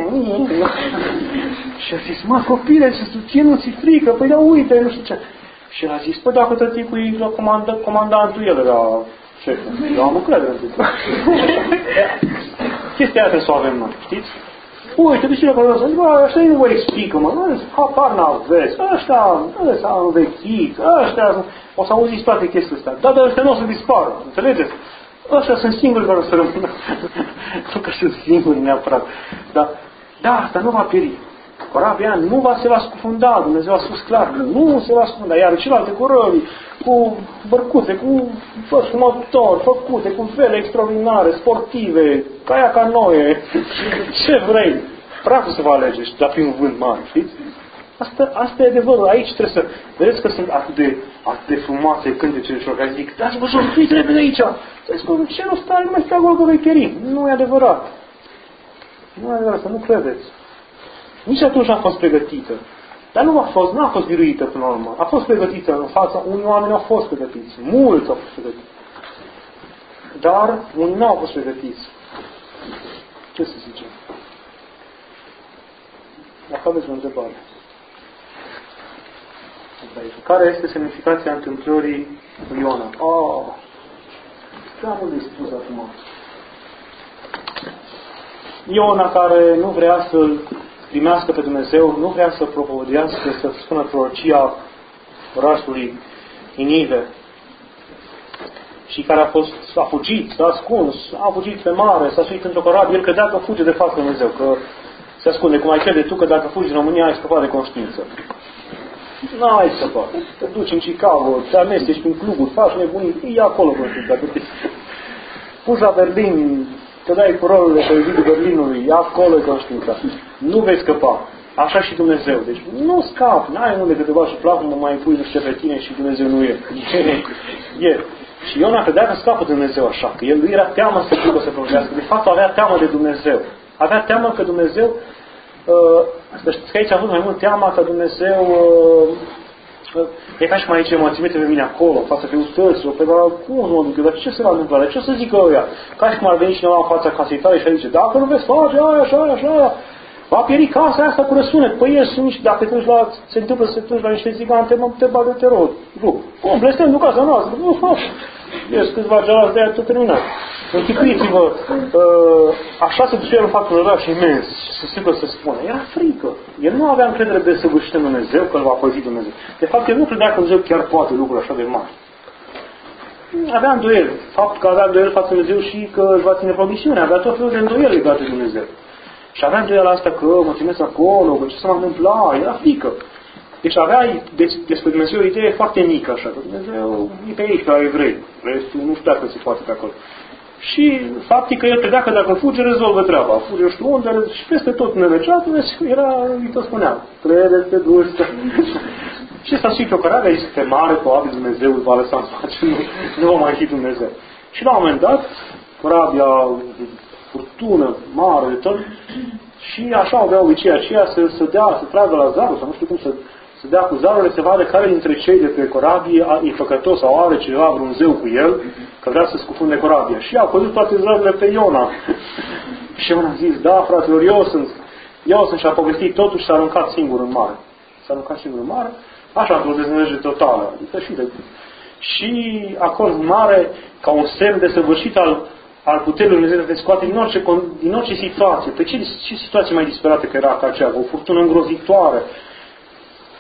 Și a zis, mă, copile, ce ție nu ți frică? Păi da, uite, nu știu ce. Și a zis, păi dacă tot timpul e la comanda, comandantul, el era șeful. Eu am încredere în tine. Chestia aia trebuie să o avem noi, știți? Uite, de ce le vreau să zic, bă, ăștia nu vă explică, mă, hapar n-aveți, ăștia, ăștia au învechit, ăștia, o să auziți toate chestiile astea. Dar de ăștia nu o să dispară, înțelegeți? Ăștia sunt singuri care o să rămână. Nu că sunt singuri neapărat. Dar, da, asta nu va pieri. Corabia nu va se va scufunda, Dumnezeu a spus clar, nu se va scufunda. Iar celelalte corăbi, cu bărcuțe, cu fără motor, făcute, cu vele extraordinare, sportive, ca aia ca noi, ce vrei? Praful se va alege, dar prin un vânt mare, știți? Asta, asta e adevărul. Aici trebuie să... Vedeți că sunt atât de, atât de frumoase cântecele celor care zic, dați-vă jos, fiți repede aici! Vedeți că ce nu stai, nu mai stai acolo că vei pieri. Nu e adevărat. Nu e adevărat, să nu credeți. Nici atunci a fost pregătită. Dar nu a fost, nu a fost biruită până la urmă. A fost pregătită în fața, unii oameni au fost pregătiți. Mulți au fost pregătiți. Dar unii nu au fost pregătiți. Ce să zicem? Dacă aveți o întrebare. Care este semnificația întâmplării cu Iona? Oh, prea mult de spus acum. Iona care nu vrea să-L primească pe Dumnezeu, nu vrea să propovădească, să spună prorocia orașului Ninive. Și care a fost, a fugit, s-a ascuns, a fugit pe mare, s-a suit într-o corabie, el credea că fuge de față Dumnezeu, că se ascunde. Cum ai crede tu că dacă fugi în România ai scăpat de conștiință. N-ai scăpat. Te duci în Chicago, te amesteci prin cluburi, faci nebunii, e acolo conștiința. Puși la Berlin, te dai cu rolurile pe vidul Berlinului, e acolo conștiința. Nu vei scăpa. Așa și Dumnezeu. Deci nu scapi, n-ai unde că te bagi și placul, mă mai pui nu știu ce pe tine și Dumnezeu nu e. E. Și Iona credea că scapă de Dumnezeu așa, că el era teamă să ducă să prorocească. De fapt avea teamă de Dumnezeu. Avea teamă că Dumnezeu, uh, să știți că aici a avut mai mult teama că Dumnezeu, uh, uh, e ca și mai zice, mă țimete pe mine acolo, în fața greutăților, pe care cum nu mă duc, dar ce se va întâmpla? Ce o să zică ăia? Ca și cum ar veni cineva în fața casei tale și ar zice, dacă nu veți face aia, așa, aia, așa, aia, va pieri casa asta cu răsunet. Păi ești nici, dacă te la, se întâmplă să te duci la niște zigante, mă, te bagi de teror. Nu. Cum, blestem du casa noastră? Nu fac. Ești câțiva gealați de aia, tot terminat. Închipuiți-vă, uh, așa se duce el în fața unui oraș imens și se sigură să spună. Era frică. El nu avea încredere de săvârșită în Dumnezeu, că îl va păzi Dumnezeu. De fapt, el nu credea că Dumnezeu chiar poate lucruri așa de mari. Avea îndoieli. Faptul că avea îndoieli față de Dumnezeu și că își va ține promisiunea. Avea tot felul de îndoieli legate de Dumnezeu. Și avea îndoiala asta că mă ținesc acolo, că ce se va întâmpla, era frică. Deci avea despre Dumnezeu o idee foarte mică, așa, că Dumnezeu e pe aici, la evrei. Restul nu știu dacă se poate pe acolo. Și faptul că el credea că dacă fuge, rezolvă treaba. Fuge, știu unde, și peste tot unde mergea, era, îi tot spunea, trebuie să te duci. Și s-a suit pe o corabie, a zis, pe mare, probabil Dumnezeu îl va lăsa în spațiu, nu, nu va mai fi Dumnezeu. Și la un moment dat, corabia, furtună, mare, de tot, și așa avea obicei aceea să, să dea, să tragă la zarul, sau nu știu cum, să, să dea cu zarurile, să vadă care dintre cei de pe corabie e păcătos sau are ceva, vreun zeu cu el, că vrea să scufunde corabia. Și a păzut toate zarurile pe Iona. Și Iona a zis, da, fraților, eu sunt, eu sunt, și a povestit totul și s-a aruncat singur în mare. S-a aruncat singur în mare, așa, într-o deznădejde totală. Adică și, de... și acolo în mare, ca un semn desăvârșit al al puterii Lui Dumnezeu de te scoate din orice, din orice situație. Pe ce, ce situație mai disperată că era ca aceea? O furtună îngrozitoare.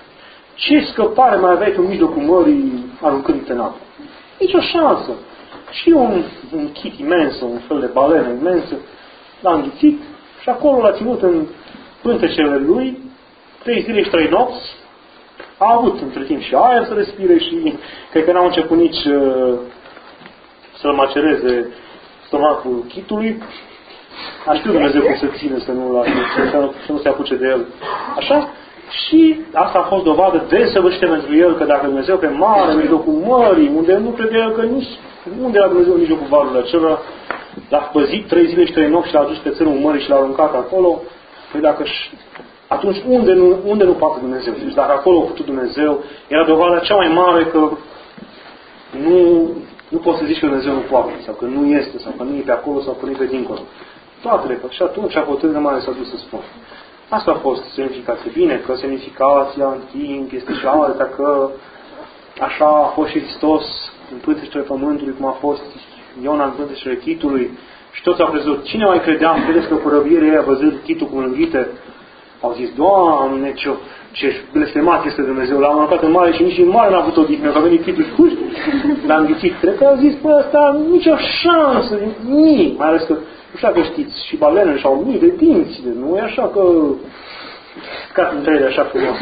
Ce scăpare mai aveai tu în mijlocul mării aruncându-te în apă? Nici o șansă. și un, un chit imens, un fel de balenă imensă, l-a înghițit și acolo l-a ținut în pântecele lui trei zile și trei nopți. A avut între timp și aer să respire și cred că n-au început nici uh, să-l macereze stomacul chitului. A știut Dumnezeu cum să țină, să nu, la, să, nu, să nu se apuce de el. Așa? Și asta a fost dovadă desăvârșită pentru el că dacă Dumnezeu pe mare, în mijlocul mării, unde nu credea el că nici, unde era Dumnezeu în mijlocul valului acela, l-a păzit trei zile și trei nopți și l-a adus pe țărmul mării și l-a aruncat acolo, păi dacă atunci unde nu, unde nu poate Dumnezeu? Deci dacă acolo a putut Dumnezeu, era dovada cea mai mare că nu, nu poți să zici că Dumnezeu nu poate, sau că nu este, sau că nu e pe acolo, sau că nu e pe dincolo. Toate le fac. Și atunci hotărârea mare s-a dus să spun. Asta a fost semnificație. Bine, că semnificația în timp este și alta, că așa a fost și Hristos în pântecele pământului, cum a fost Iona în pântecele chitului, și toți au crezut. Cine mai credea? Credeți că curăbirea aia, văzând chitul cum înghite, au zis, Doamne, ce, ce blestemat este Dumnezeu. L-am aruncat în mare și nici în mare n-a avut o dihnă, că a venit chitul și puși, l-a înghițit. Cred că au zis, bă, ăsta nicio șansă, nici. Mai ales că, nu știu că știți, și balenele și-au mii de dinți. Nu e așa că scat între ele așa frumos.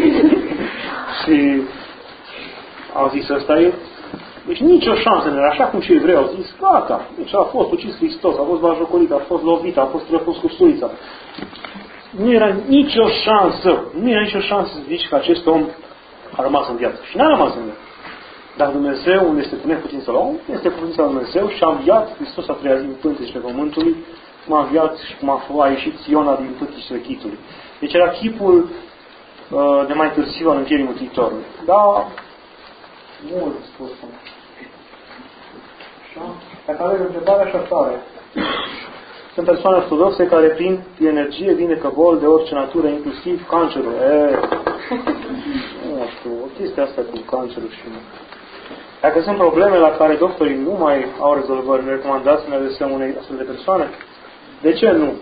Și au zis, ăsta e. Deci nicio șansă nu era. Așa cum și evrei au zis, gata. Deci a fost ucis Hristos, a fost bajocolit, a fost lovit, a fost răpus cu sulița. Nu era nicio șansă, nu era nicio șansă să zici că acest om a rămas în viață. Și n-a rămas în viață. Dar Dumnezeu, unde este punet putință la om, este putința la Dumnezeu și a înviat Hristos a treia zi în pântecele pământului, cum a înviat și cum a, a ieșit Iona din pântecele chitului. Deci era chipul uh, de mai târziu al învierii Mântuitorului. Da, mult spus. Așa? Dacă avem întrebarea așa tare. Sunt persoane ortodoxe care prin energie vindecă boli de orice natură, inclusiv cancerul. E, nu știu, o chestie asta cu cancerul și... Dacă sunt probleme la care doctorii nu mai au rezolvări, ne recomandați să ne adresăm unei astfel de persoane? De ce nu?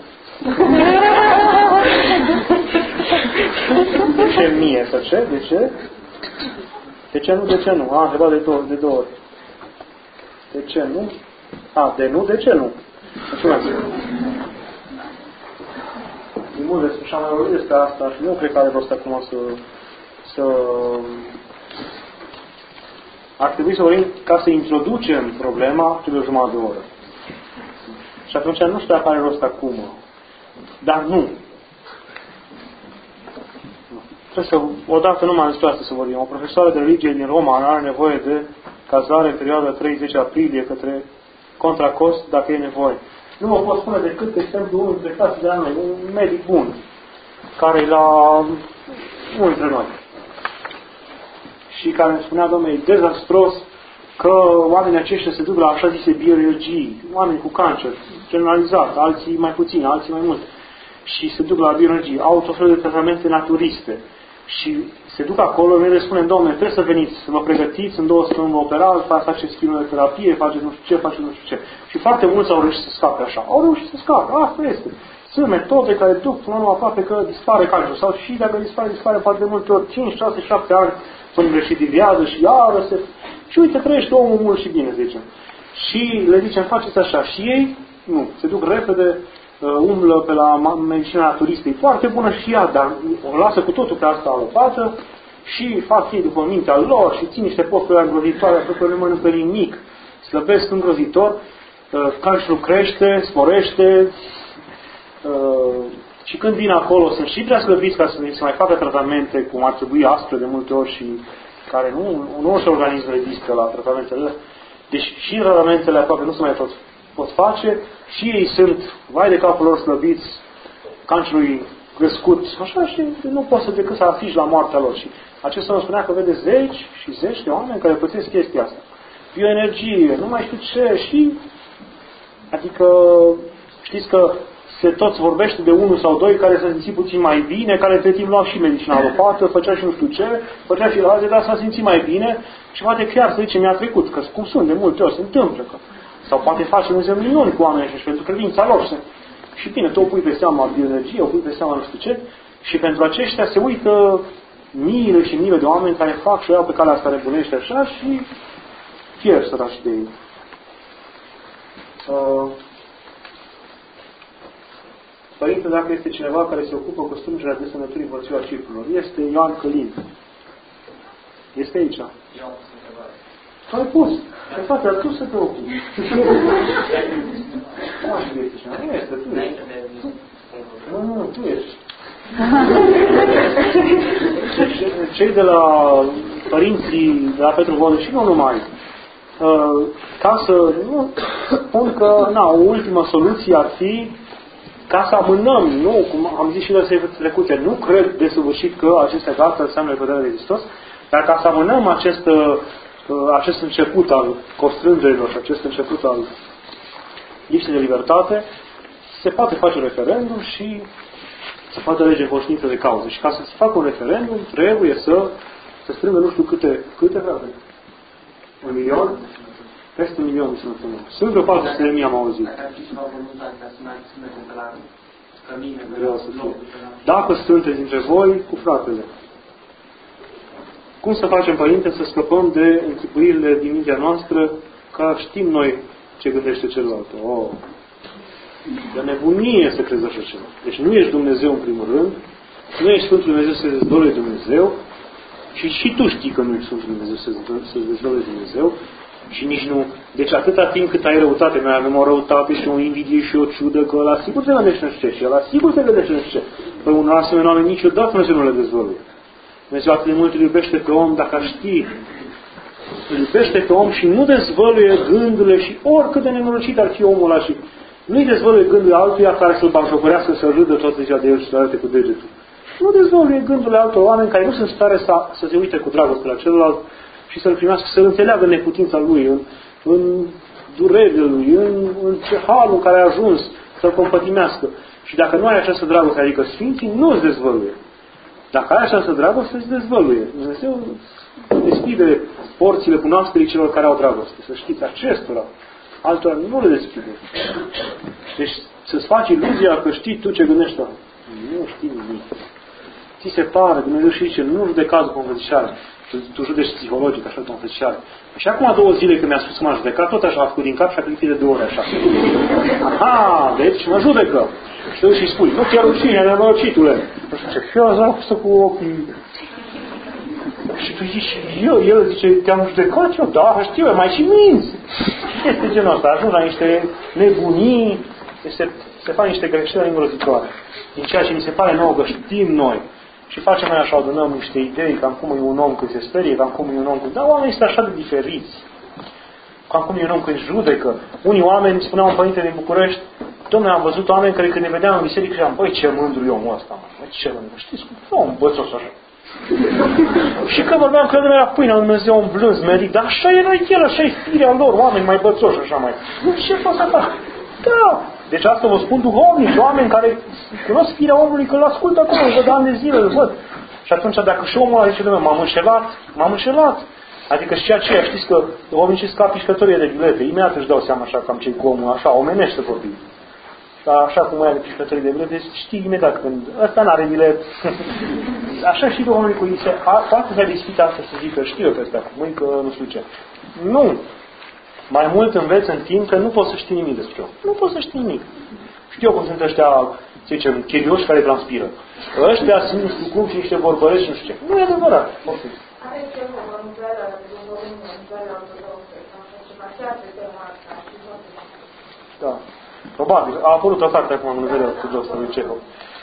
De ce mie? Sau ce? De ce? De ce nu? De ce nu? A, întrebat de două, de două ori. De ce nu? A, de nu? De ce nu? Mulțumesc. E mult despre și am mai vorbit despre asta și nu cred că are rost acum să... să... Ar trebui să vorbim, ca să introducem problema, trebuie o jumătate de oră. Și atunci nu știu dacă are rost acum. Dar nu. Trebuie să, odată numai despre asta să vorbim. O profesoară de religie din Roma are nevoie de cazare în perioada treizeci aprilie către Contracost, dacă e nevoie. Nu mă pot spune decât, de exemplu, unul dintre frații de la noi, un medic bun, care e la unul dintre noi. Și care îmi spunea, domnule, e dezastros că oamenii aceștia se duc la așa zise bioenergii, oameni cu cancer, generalizat, alții mai puțin, alții mai mult. Și se duc la bioenergii, au tot felul de tratamente naturiste. Și se duc acolo, noi le spunem, domnule, trebuie să veniți, să vă pregătiți, în două săptămâni vă operați, faceți chimioterapie, faceți nu știu ce, faceți nu știu ce. Și foarte mulți au reușit să scape așa. Au reușit să scape, asta este. Sunt metode care duc până la urmă aproape că dispare cancerul. Sau și dacă dispare, dispare foarte multe ori, cinci, șase, șapte ani, până reșidivează și iară se... Și uite, trăiește omul mult și bine, zicem. Și le zicem, faceți așa. Și ei, nu, se duc repede, umblă pe la medicina naturistă. E foarte bună și ea, dar o lasă cu totul pe asta alopată și fac ei după mintea lor și țin niște posturi îngrozitoare, aproape nu mănâncă nimic, slăbesc îngrozitor, cancerul crește, sporește și când vin acolo sunt și prea slăbiți ca să se mai facă tratamente cum ar trebui aspre de multe ori și care nu, nu orice organism rezistă la tratamentele. Deci și tratamentele aproape nu se mai pot, pot face și ei sunt, vai de capul lor slăbiți, cancerului crescut, așa și nu poți să decât să afiși la moartea lor. Și acesta îmi spunea că vede zeci și zeci de oameni care pățesc chestia asta. Bioenergie, nu mai știu ce și adică știți că se tot vorbește de unul sau doi care s-a simțit puțin mai bine, care între timp lua și medicina alopată, făcea și nu știu ce, făcea și raze, dar s-a simțit mai bine și poate chiar să zice mi-a trecut, că cum sunt de multe ori, se întâmplă. Că, sau poate face Dumnezeu minuni cu oamenii și pentru credința lor. Se, și bine, tu o pui pe seama bioenergie, o pui pe seama nu știu ce și pentru aceștia se uită miile și miile de oameni care fac și o iau pe calea asta nebunește așa și pierd sărași de ei. Uh, Părinte, dacă este cineva care se ocupă cu strângerea de sănături învățuia cifrurilor, este Ioan Călin. Este aici. Tu ai pus. Și frate, dar tu să te ocupi. Nu este, tu ești. Nu, nu, tu ești. Cei de la părinții de la Petru Vodă și nu numai, ca să nu spun că na, o ultimă soluție ar fi ca să amânăm, nu, cum am zis și la săptămâna trecute, nu cred de săvârșit că aceste date înseamnă repădarea de Hristos, dar ca să amânăm acest, acest început al constrângerilor și acest început al lipsei de libertate, se poate face un referendum și se poate alege conștiință de cauză. Și ca să se facă un referendum, trebuie să se strângă nu știu câte, câte vreau. Un milion? Peste un milion, să nu spun. Sunt vreo patru sute de mii, am auzit. Vreau să fie. Dacă sunteți dintre voi, cu fratele. Cum să facem, Părinte, să scăpăm de închipuirile din mintea noastră ca știm noi ce gândește celălalt? Oh. De nebunie să crezi așa ceva. Deci nu ești Dumnezeu în primul rând, nu ești Sfântul Dumnezeu să dezvăluie Dumnezeu și și tu știi că nu ești Sfântul Dumnezeu să dezvăluie Dumnezeu și nici nu. Deci atâta timp cât ai răutate, noi avem o răutate și o invidie și o ciudă că ăla sigur se gândește nu știu ce și ăla sigur se gândește nu știu ce. Păi unul asemenea oameni niciodată Dumnezeu nu le dezvăluie. Dumnezeu atât de mult îl iubește pe om, dacă ar ști, îl iubește pe om și nu dezvăluie gândurile și oricât de nenorocit ar fi omul ăla și nu-i dezvăluie gândurile altuia care să-l banjocărească, să râdă toată ziua de el și să arate cu degetul. Nu dezvăluie gândurile altor oameni care nu sunt în stare să, să se uite cu dragoste la celălalt și să-l primească, să-l înțeleagă neputința lui, în, în durerile lui, în, în ce halul în care a ajuns, să-l compătimească. Și dacă nu ai această dragoste, adică Sfinții, nu îți dezvăluie. Dacă ai această dragoste, îți dezvăluie. Dumnezeu deschide porțile cunoașterii celor care au dragoste. Să știți, acestora, altora nu le deschide. Deci să-ți faci iluzia că știi tu ce gândești tu. Nu știi nimic. Ți se pare, Dumnezeu și zice, nu judecați cu învățișare. Tu judeci psihologic, așa cu învățișare. Și acum două zile când mi-a spus că m-a judecat, tot așa a făcut din cap și a clipit de două ori așa. Aha, deci mă judecă. Și tu și spui, nu ți-a rușine, nenorocitule. Nu știu ce, fiază cu ochii. Și tu zici, eu, el zice, te-am judecat eu? Da, știu, eu mai și minți. Este genul ăsta, ajung la niște nebunii, se, se fac niște greșeli îngrozitoare. Din ceea ce mi se pare nouă că știm noi. Și facem noi așa, adunăm niște idei, cam cum e un om când se sperie, cam cum e un om când... Dar oamenii sunt așa de diferiți. Cam cum e un om când judecă. Unii oameni, spuneau un părinte din București, dom'le, am văzut oameni care când ne vedeam în biserică ziceam, băi, ce mândru e omul ăsta, mă. Băi, ce mândru. Știți cum? Nu, un bățos așa. Și când vorbeam că el era pâinea lui Dumnezeu un blânz, merit, dar așa era el, așa e firea lor, oameni mai bățoși, așa mai. Ce poți să fac? Da. Deci asta vă spun duhovnici, oameni care cunosc firea omului, că îl ascultă acum, îl văd ani de zile, îl văd. Și atunci, dacă și omul ăla zice, m-am înșelat, m-am înșelat. Adică și aceea, știți că oamenii și scap pișcătorie de bilete, imediat își dau seama așa, cam ce-i cu omul, așa, omenește vorbind. Dar așa cum aia de pișcătorie de bilete, știi imediat când ăsta n-are bilet. Așa și duhovnicul îi se, poate să dispita asta să zică, știu eu pe astea cu mâini, că nu știu ce. Nu! Mai mult înveți în timp că nu poți să știi nimic despre om. Nu poți să știi nimic. Știu eu cum sunt ăștia, să zicem, chirioși care transpiră. Ăștia sunt niște cum și niște vorbărești și nu știu ce. Nu e adevărat. Are ceva o întâlnire de România, o întâlnire ortodoxă, ceva chiar pe tema asta. Da. Probabil. A apărut o carte acum în vedere ortodoxă lui Cehov.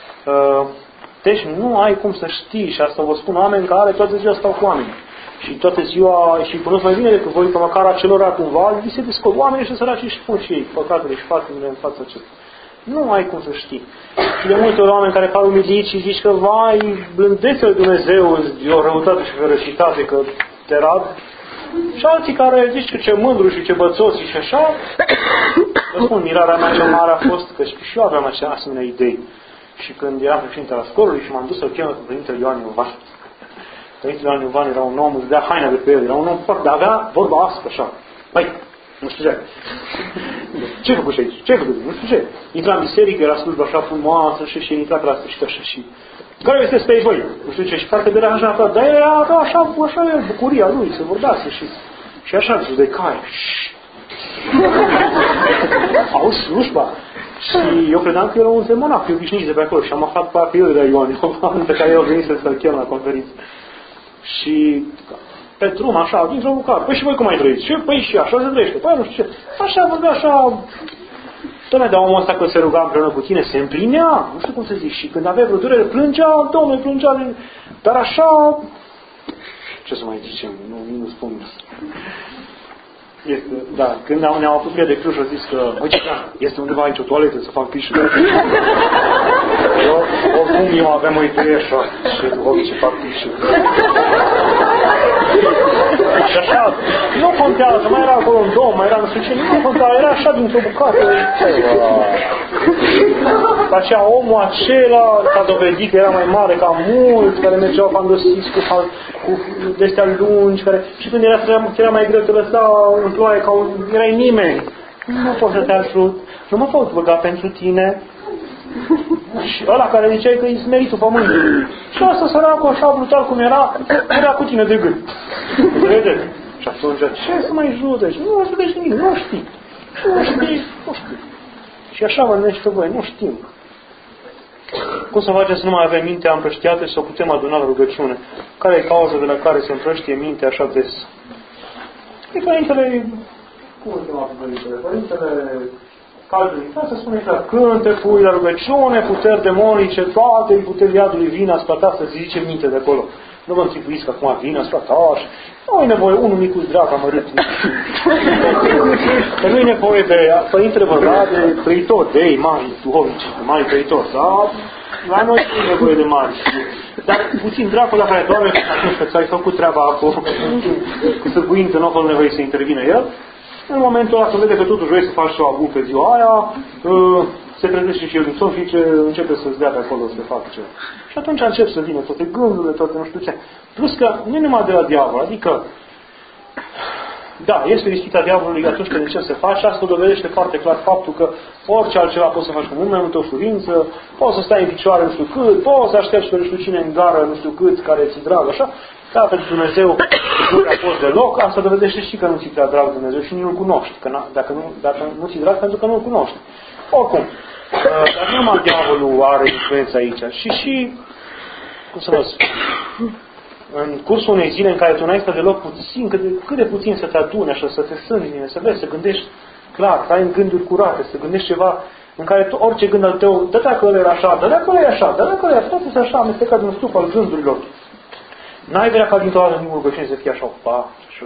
Deci nu ai cum să știi, și asta vă spun oameni care toată ziua stau cu oameni. Și toată ziua, și cunosc mai bine decât voi, că măcar acelora cumva, li se descop. Oamenii ăștia săraci și spun și ei păcatele și fatimile în fața acestea. Nu ai cum să știi. Și de multe ori oameni care par umiliți și zici că, vai, blândețele Dumnezeu, e o răutate și ferocitate, că te rad. Și alții care zici că ce mândru și ce bățos și așa. Vă spun, mirarea mea cea mare a fost că și eu aveam acea asemenea idei. Și când eram președinte al școlului și m-am dus să-l chem pe Părintele Ioan Iovan. Părintele Ioan Iovan era un om, îți dea haina de pe el, era un om foarte, dar avea vorba aspră așa. Păi, nu știu ce. Ce-ai făcut și aici? Ce-ai făcut? Nu știu ce. Intra în biserică, era slujba așa frumoasă și și intra pe la sfârșit așa și... Care este spre voi? Nu știu ce. Și parcă de la așa, dar era da, așa, așa e bucuria lui, să vorbească și... Și așa, de cai. auzi slujba. Și eu credeam că era un monac obișnuit de pe acolo și am aflat pe că el era Ioan Ioan, pe care el a venit să-l chem la conferință. Și pe drum, așa, dintr-o bucată, păi și voi cum ai trăit? Și păi și așa se trăiește. Păi nu știu ce. Așa vorbea, așa... Doamne, dar omul ăsta că se ruga împreună cu tine, se împlinea, nu știu cum să zic, și când avea vreo durere, plângea, Domnule, plângea, dar așa... Ce să mai zicem? Nu, nu spun. Este, da, când ne-am apucat de Cluj, a zis că, uite, este undeva aici o toaletă să fac pișul. Eu, oricum eu aveam o idee așa, și duhovnic ce fac pișul. Și așa, nu contează, mai era acolo un dom, mai era nu știu ce, nu contează, era așa dintr-o bucată. După aceea omul acela s-a dovedit că era mai mare ca mulți, care mergeau fandosiți cu, cu de-astea lungi, care, și când era, era mai greu, te lăsa în ploaie, ca un, erai nimeni. Nu pot să te ajut, nu mă pot băga pentru tine. Și ăla care ziceai că e smeritul pământului. Și asta săracul așa brutal cum era, era cu tine de gând. Vedeți? Și atunci, ce să mai judeci? Nu judeci nimic, nu știi. Nu știi, nu știi. Și așa vă gândește voi, nu știm. Cum să facem să nu mai avem mintea împrăștiată și să o putem aduna la rugăciune? Care e cauza de la care se împrăștie mintea așa des? E Părintele, cum se cheamă Părintele? Părintele Calvin, să spune exact, cânte, pui la rugăciune, puteri demonice, toate puteri iadului vin asupra ta, să zice minte de acolo. Nu vă înțipuiți că acum vin asupra ta și nu e nevoie, unul micuț drag amărât. Că nu e nevoie de, Părintele vorbea de trăitori, de ei mari, duhovnici, mari trăitori, da? La noi nu e nevoie de mari. Dar puțin dracul la care doarme, atunci că ți-ai făcut treaba acolo, cu sârguință, nu a fost nevoie să intervină el. În momentul ăla se vede că totuși vrei să faci și o abu pe ziua aia, se trezește și el din somn și ce începe să-ți dea pe acolo să facă ceva. Și atunci încep să vină toate gândurile, toate nu știu ce. Plus că nu e numai de la diavol, adică, da, este ispita diavolului atunci când începi să faci, asta dovedește foarte clar faptul că orice altceva poți să faci cu mult mai multă ușurință, poți să stai în picioare nu știu cât, poți să aștepți pe nu știu cine în gară nu știu cât, care ți-i drag, așa. Da, pentru Dumnezeu nu te-a fost deloc, asta dovedește și că nu ți-i prea drag Dumnezeu și nu-L cunoști. Că dacă nu, dacă nu ți-i drag, pentru că nu-L cunoști. Oricum, dar nu numai diavolul are influență aici. Și și, cum să vă spun, în cursul unei zile în care tu n-ai stat deloc puțin, cât de, cât de puțin să te adune așa, să te sângi, să vezi, să gândești clar, să ai în gânduri curate, să gândești ceva în care tu, orice gând al tău, dă dacă ăla e așa, dă dacă ăla e așa, dă dacă ăla e așa, toate sunt așa amestecat din stup al gândurilor. N-ai vrea ca dintr-o dată în timpul rugăciunii să fie așa, pa, și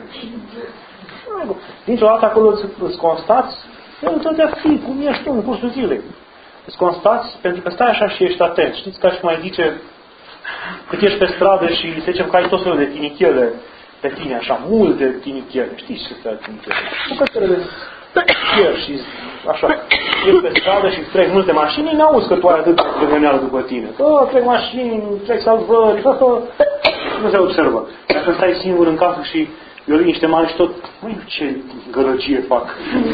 dintr-o dată acolo îți constați, el totdeauna fi cum ești tu în cursul zilei. Îți constați, pentru că stai așa și ești atent. Știți ca și cum mai zice, cât ești pe stradă și să zicem că ai tot felul de tinichele pe tine, așa, multe tinichele. Știți ce sunt tinichele? Bucătele de fier și așa. Ești pe stradă și trec multe mașini, n-auzi că tu ai atât de gâneală după tine. Că trec mașini, trec salvări, nu se observă. Dacă stai singur în casă și eu liniște mare și tot, măi, ce gălăgie fac.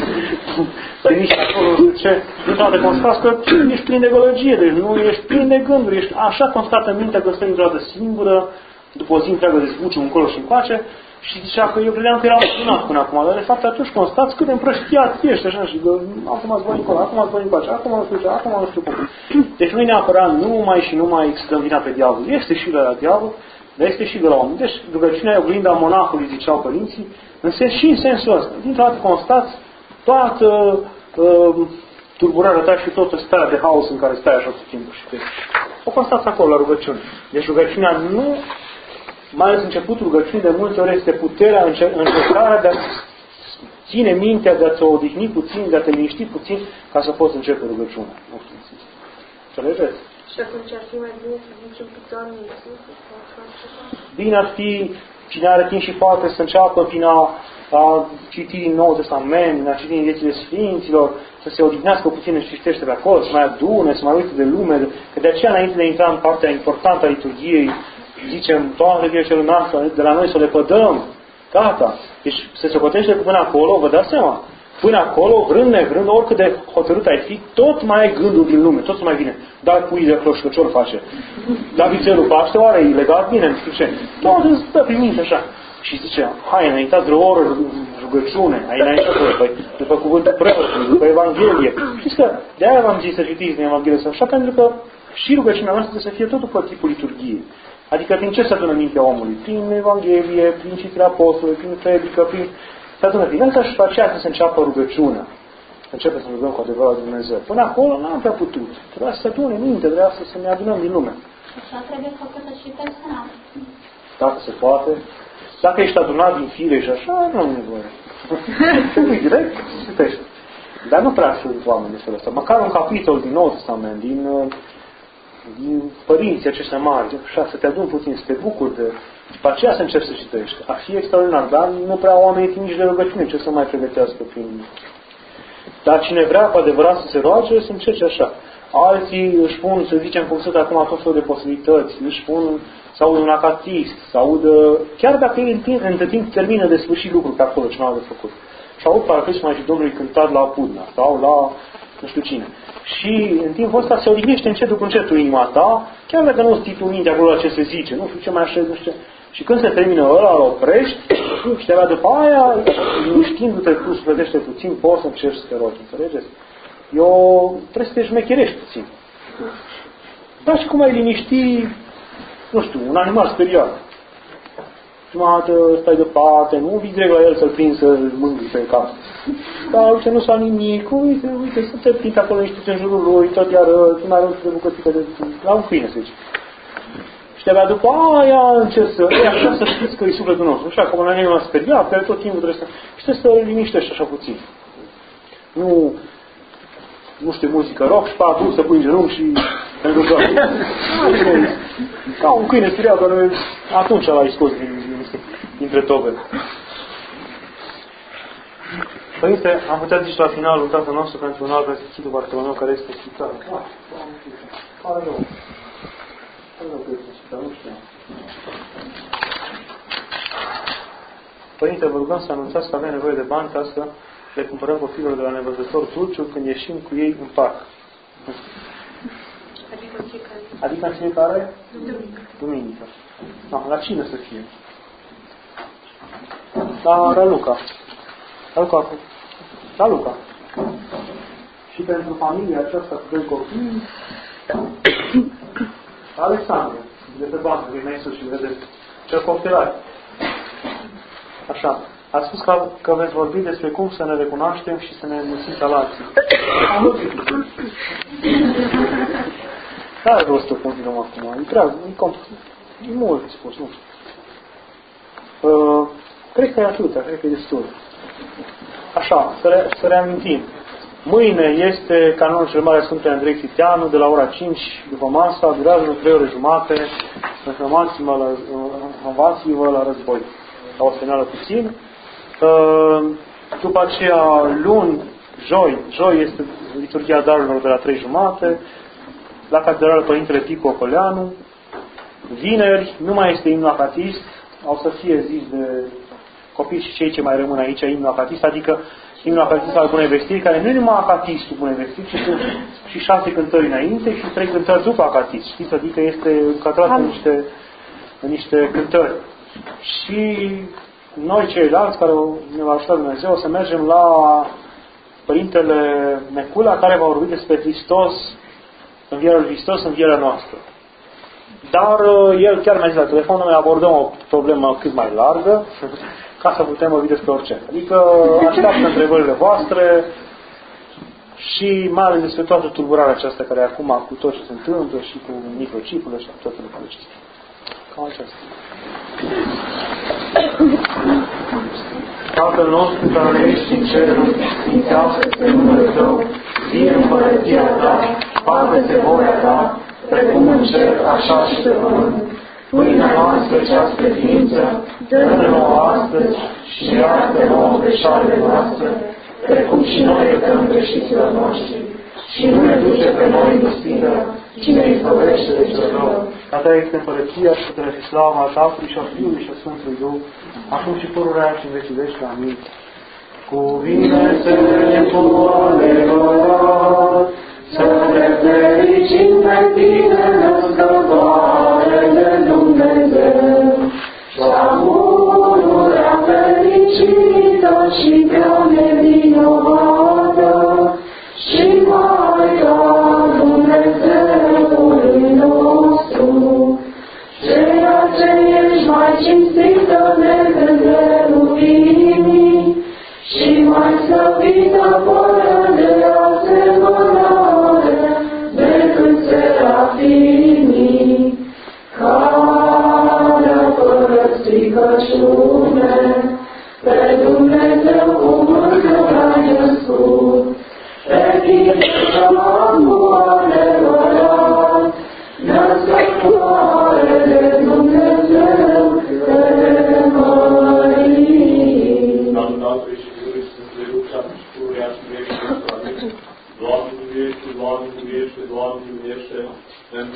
Te nici acolo, ce, nu toate constați că ești plin de gălăgie, deci nu ești plin de gânduri, ești așa constată mintea că stai într-o dată singură, după o zi întreagă de zbuci încolo și încoace, și zicea că eu credeam că era sunat până acum, dar de fapt atunci constați cât de împrăștiat ești, așa, și că acum ați voi încolo, acum ați voi încoace, acum nu știu ce, acum nu știu cum. Deci nu e neapărat numai și numai să dăm vina pe diavol. Este și de la diavol, dar este și de la oameni. Deci rugăciunea e oglinda monahului, ziceau părinții, în sens, și în sensul ăsta. Dintr-o dată constați toată uh, turburarea ta și toată starea de haos în care stai așa tot timpul. Și o constați acolo la rugăciune. Deci rugăciunea nu, mai ales începutul rugăciunii, de multe ori este puterea, încercarea de a ține mintea, de a te odihni puțin, de a te liniști puțin, ca să poți începe rugăciunea. Nu știu. Înțelegeți? Și atunci ar fi mai bine să zicem pe Doamne Iisus? Bine ar fi, cine are timp și poate să înceapă prin a, a citi Noul Testament, a citi în viețile Sfinților, să se odihnească puțin și citește pe acolo, să mai adune, să mai uite de lume, că de aceea înainte de a intra în partea importantă a liturgiei, zicem, toate viețile noastre, de la noi să le pădăm, gata. Deci se socotește până acolo, vă dați seama, până acolo, vrând nevrând, oricât de hotărât ai fi, tot mai ai gândul din lume, tot mai vine. Dar pui de cloșcă, ce-or face? Dar vițelul Paște, oare e legat? Bine, nu știu ce. Tot îți stă prin minte așa. Și zice, hai, înaintat vreo oră rugăciune, ai înaintat după, după cuvântul preotului, după Evanghelie. Știți că de-aia v-am zis să citiți din Evanghelie, așa, pentru că și rugăciunea noastră trebuie să fie tot după tipul liturgiei. Adică prin ce se adună mintea omului? Prin Evanghelie, prin citirea apostolului, prin predică, prin... Se adună din asta și după aceea să se înceapă rugăciunea. Începe să rugăm cu adevărat Dumnezeu. Până acolo n-am prea putut. Trebuia să se adune minte, trebuia să, să ne adunăm din lume. Așa trebuie făcută și personal. Dacă se poate. Dacă ești adunat din fire și așa, nu am nevoie. Trebuie direct, citește. Dar nu prea sunt oameni de felul ăsta. Măcar un capitol din Noul Testament, din, din părinții aceștia mari, așa, să te aduni puțin, să te bucuri de... După aceea să începi să citești. Ar fi extraordinar, dar nu prea oamenii timp nici de rugăciune, ce să mai pregătească prin... Dar cine vrea cu adevărat să se roage, să încerce așa. Alții își pun, să zicem, cum sunt acum tot felul de posibilități, își pun, să audă un acatist, să audă, chiar dacă ei între timp termină de sfârșit lucruri pe acolo, ce n-au de făcut. Și aud paraclismul și Domnului cântat la Pudna sau la nu știu cine. Și în timpul ăsta se odihnește încetul cu încetul inima ta, chiar dacă nu ți minte acolo la ce se zice, nu știu ce mai așez, nu știu ce. Și când se termină ăla, îl oprești și te după aia, nu știindu-te tu, sufletește puțin, poți să încerci să te rogi, înțelegeți? Eu trebuie să te șmecherești puțin. Dar și cum ai liniști, nu știu, un animal speriat. Prima dată stai departe, nu vii direct la el să-l prinzi să-l mângâi pe cap. Dar uite, nu s-a nimic, uite, uite, să te prinzi acolo niște în jurul lui, tot iar, tu mai arunci de bucățică de... la un câine, să zici. Și de-abia după aia încerci să... E așa să știți că e sufletul nostru. Așa, cum la nimeni m-a speriat, pe tot timpul trebuie să... Și trebuie să-l liniștești așa puțin. Nu... nu știu, muzică rock și pe atunci să pui în genunchi și ne rugăm. Ca un câine speriat, dar atunci l-ai scos din, din, dintre tobe. Părinte, am putea zice la final un Tatăl nostru pentru un alt Sfântul Bartolomeu care este citat. Pare rău. Pare rău că este citat, nu știu. Părinte, vă rugăm să anunțați că avem nevoie de bani ca să le cumpărăm copiilor de la nevăzător Tulciu când ieșim cu ei în parc. Adică în fiecare. Adică în fiecare? Duminică. Duminică. Da, la cine să fie? La Raluca. La Luca. La Luca. Și pentru familia aceasta cu doi copii, Alexandru, de pe bancă, vine mai sus și vedeți, cel coptelar. Așa. Ați spus că, că veți vorbi despre cum să ne recunoaștem și să ne înmulțim salații. Am văzut. Care rost să continuăm acum? E prea, e complet. E mult spus, nu știu. Uh, cred că e atâta, cred că e destul. Așa, să, re, să reamintim. Mâine este canonul cel mare Sfântul Andrei Criteanu de la ora cinci după masa, durează trei ore jumate. Învățați-vă la, învățați-vă la război. La o semnală puțin. După aceea, luni, joi, joi este liturgia darurilor de la trei jumate, la catedrală Părintele Ticu Ocoleanu. Vineri nu mai este imnul acatist, au să fie zis de copii și cei ce mai rămân aici imnul acatist, adică imnul acatist al Bunei Vestiri, care nu e numai acatistul Bunei Vestiri, ci sunt și șase cântări înainte și trei cântări după acatist, știți? Adică este încadrat în niște, în niște cântări. Și noi ceilalți care ne va ajuta Dumnezeu, o să mergem la Părintele Necula, care va vorbi despre Hristos, învierea lui Hristos, învierea noastră. Dar el chiar mi-a zis la telefon, noi abordăm o problemă cât mai largă, ca să putem vorbi despre orice. Adică așteaptă întrebările voastre și mai ales despre toată tulburarea aceasta care acum cu tot ce se întâmplă și cu microcipurile și cu toate lucrurile acestea. Cam aceasta. Tatăl nostru care ești în cerul, sfințească-se numele Tău, vie împărăția Ta, facă-se voia Ta, precum în cer, așa și pe pământ. Pâinea noastră cea spre ființă, dă-ne nouă astăzi și iartă nouă greșalele noastre, precum și noi iertăm greșiților noștri. Și nu ne duce pe noi în ispită, ci ne izbăvește de cel rău. A Ta este împărăția și puterea și slava a Tatălui și a Fiului și a Sfântului Duh, acum și pururea și în vecii veci. Amin. Cuvine-se cu adevărat, să ne fericim pe Tine, născătoare de Dumnezeu, și amurea fericită și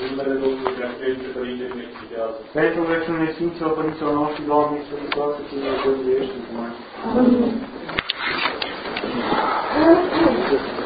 În numele Domnului Preasfințite Părinte ne explicează. Pentru rugăciunile Sfinților Părinților noștri, Doamne, să ne toată să ne dăruiești în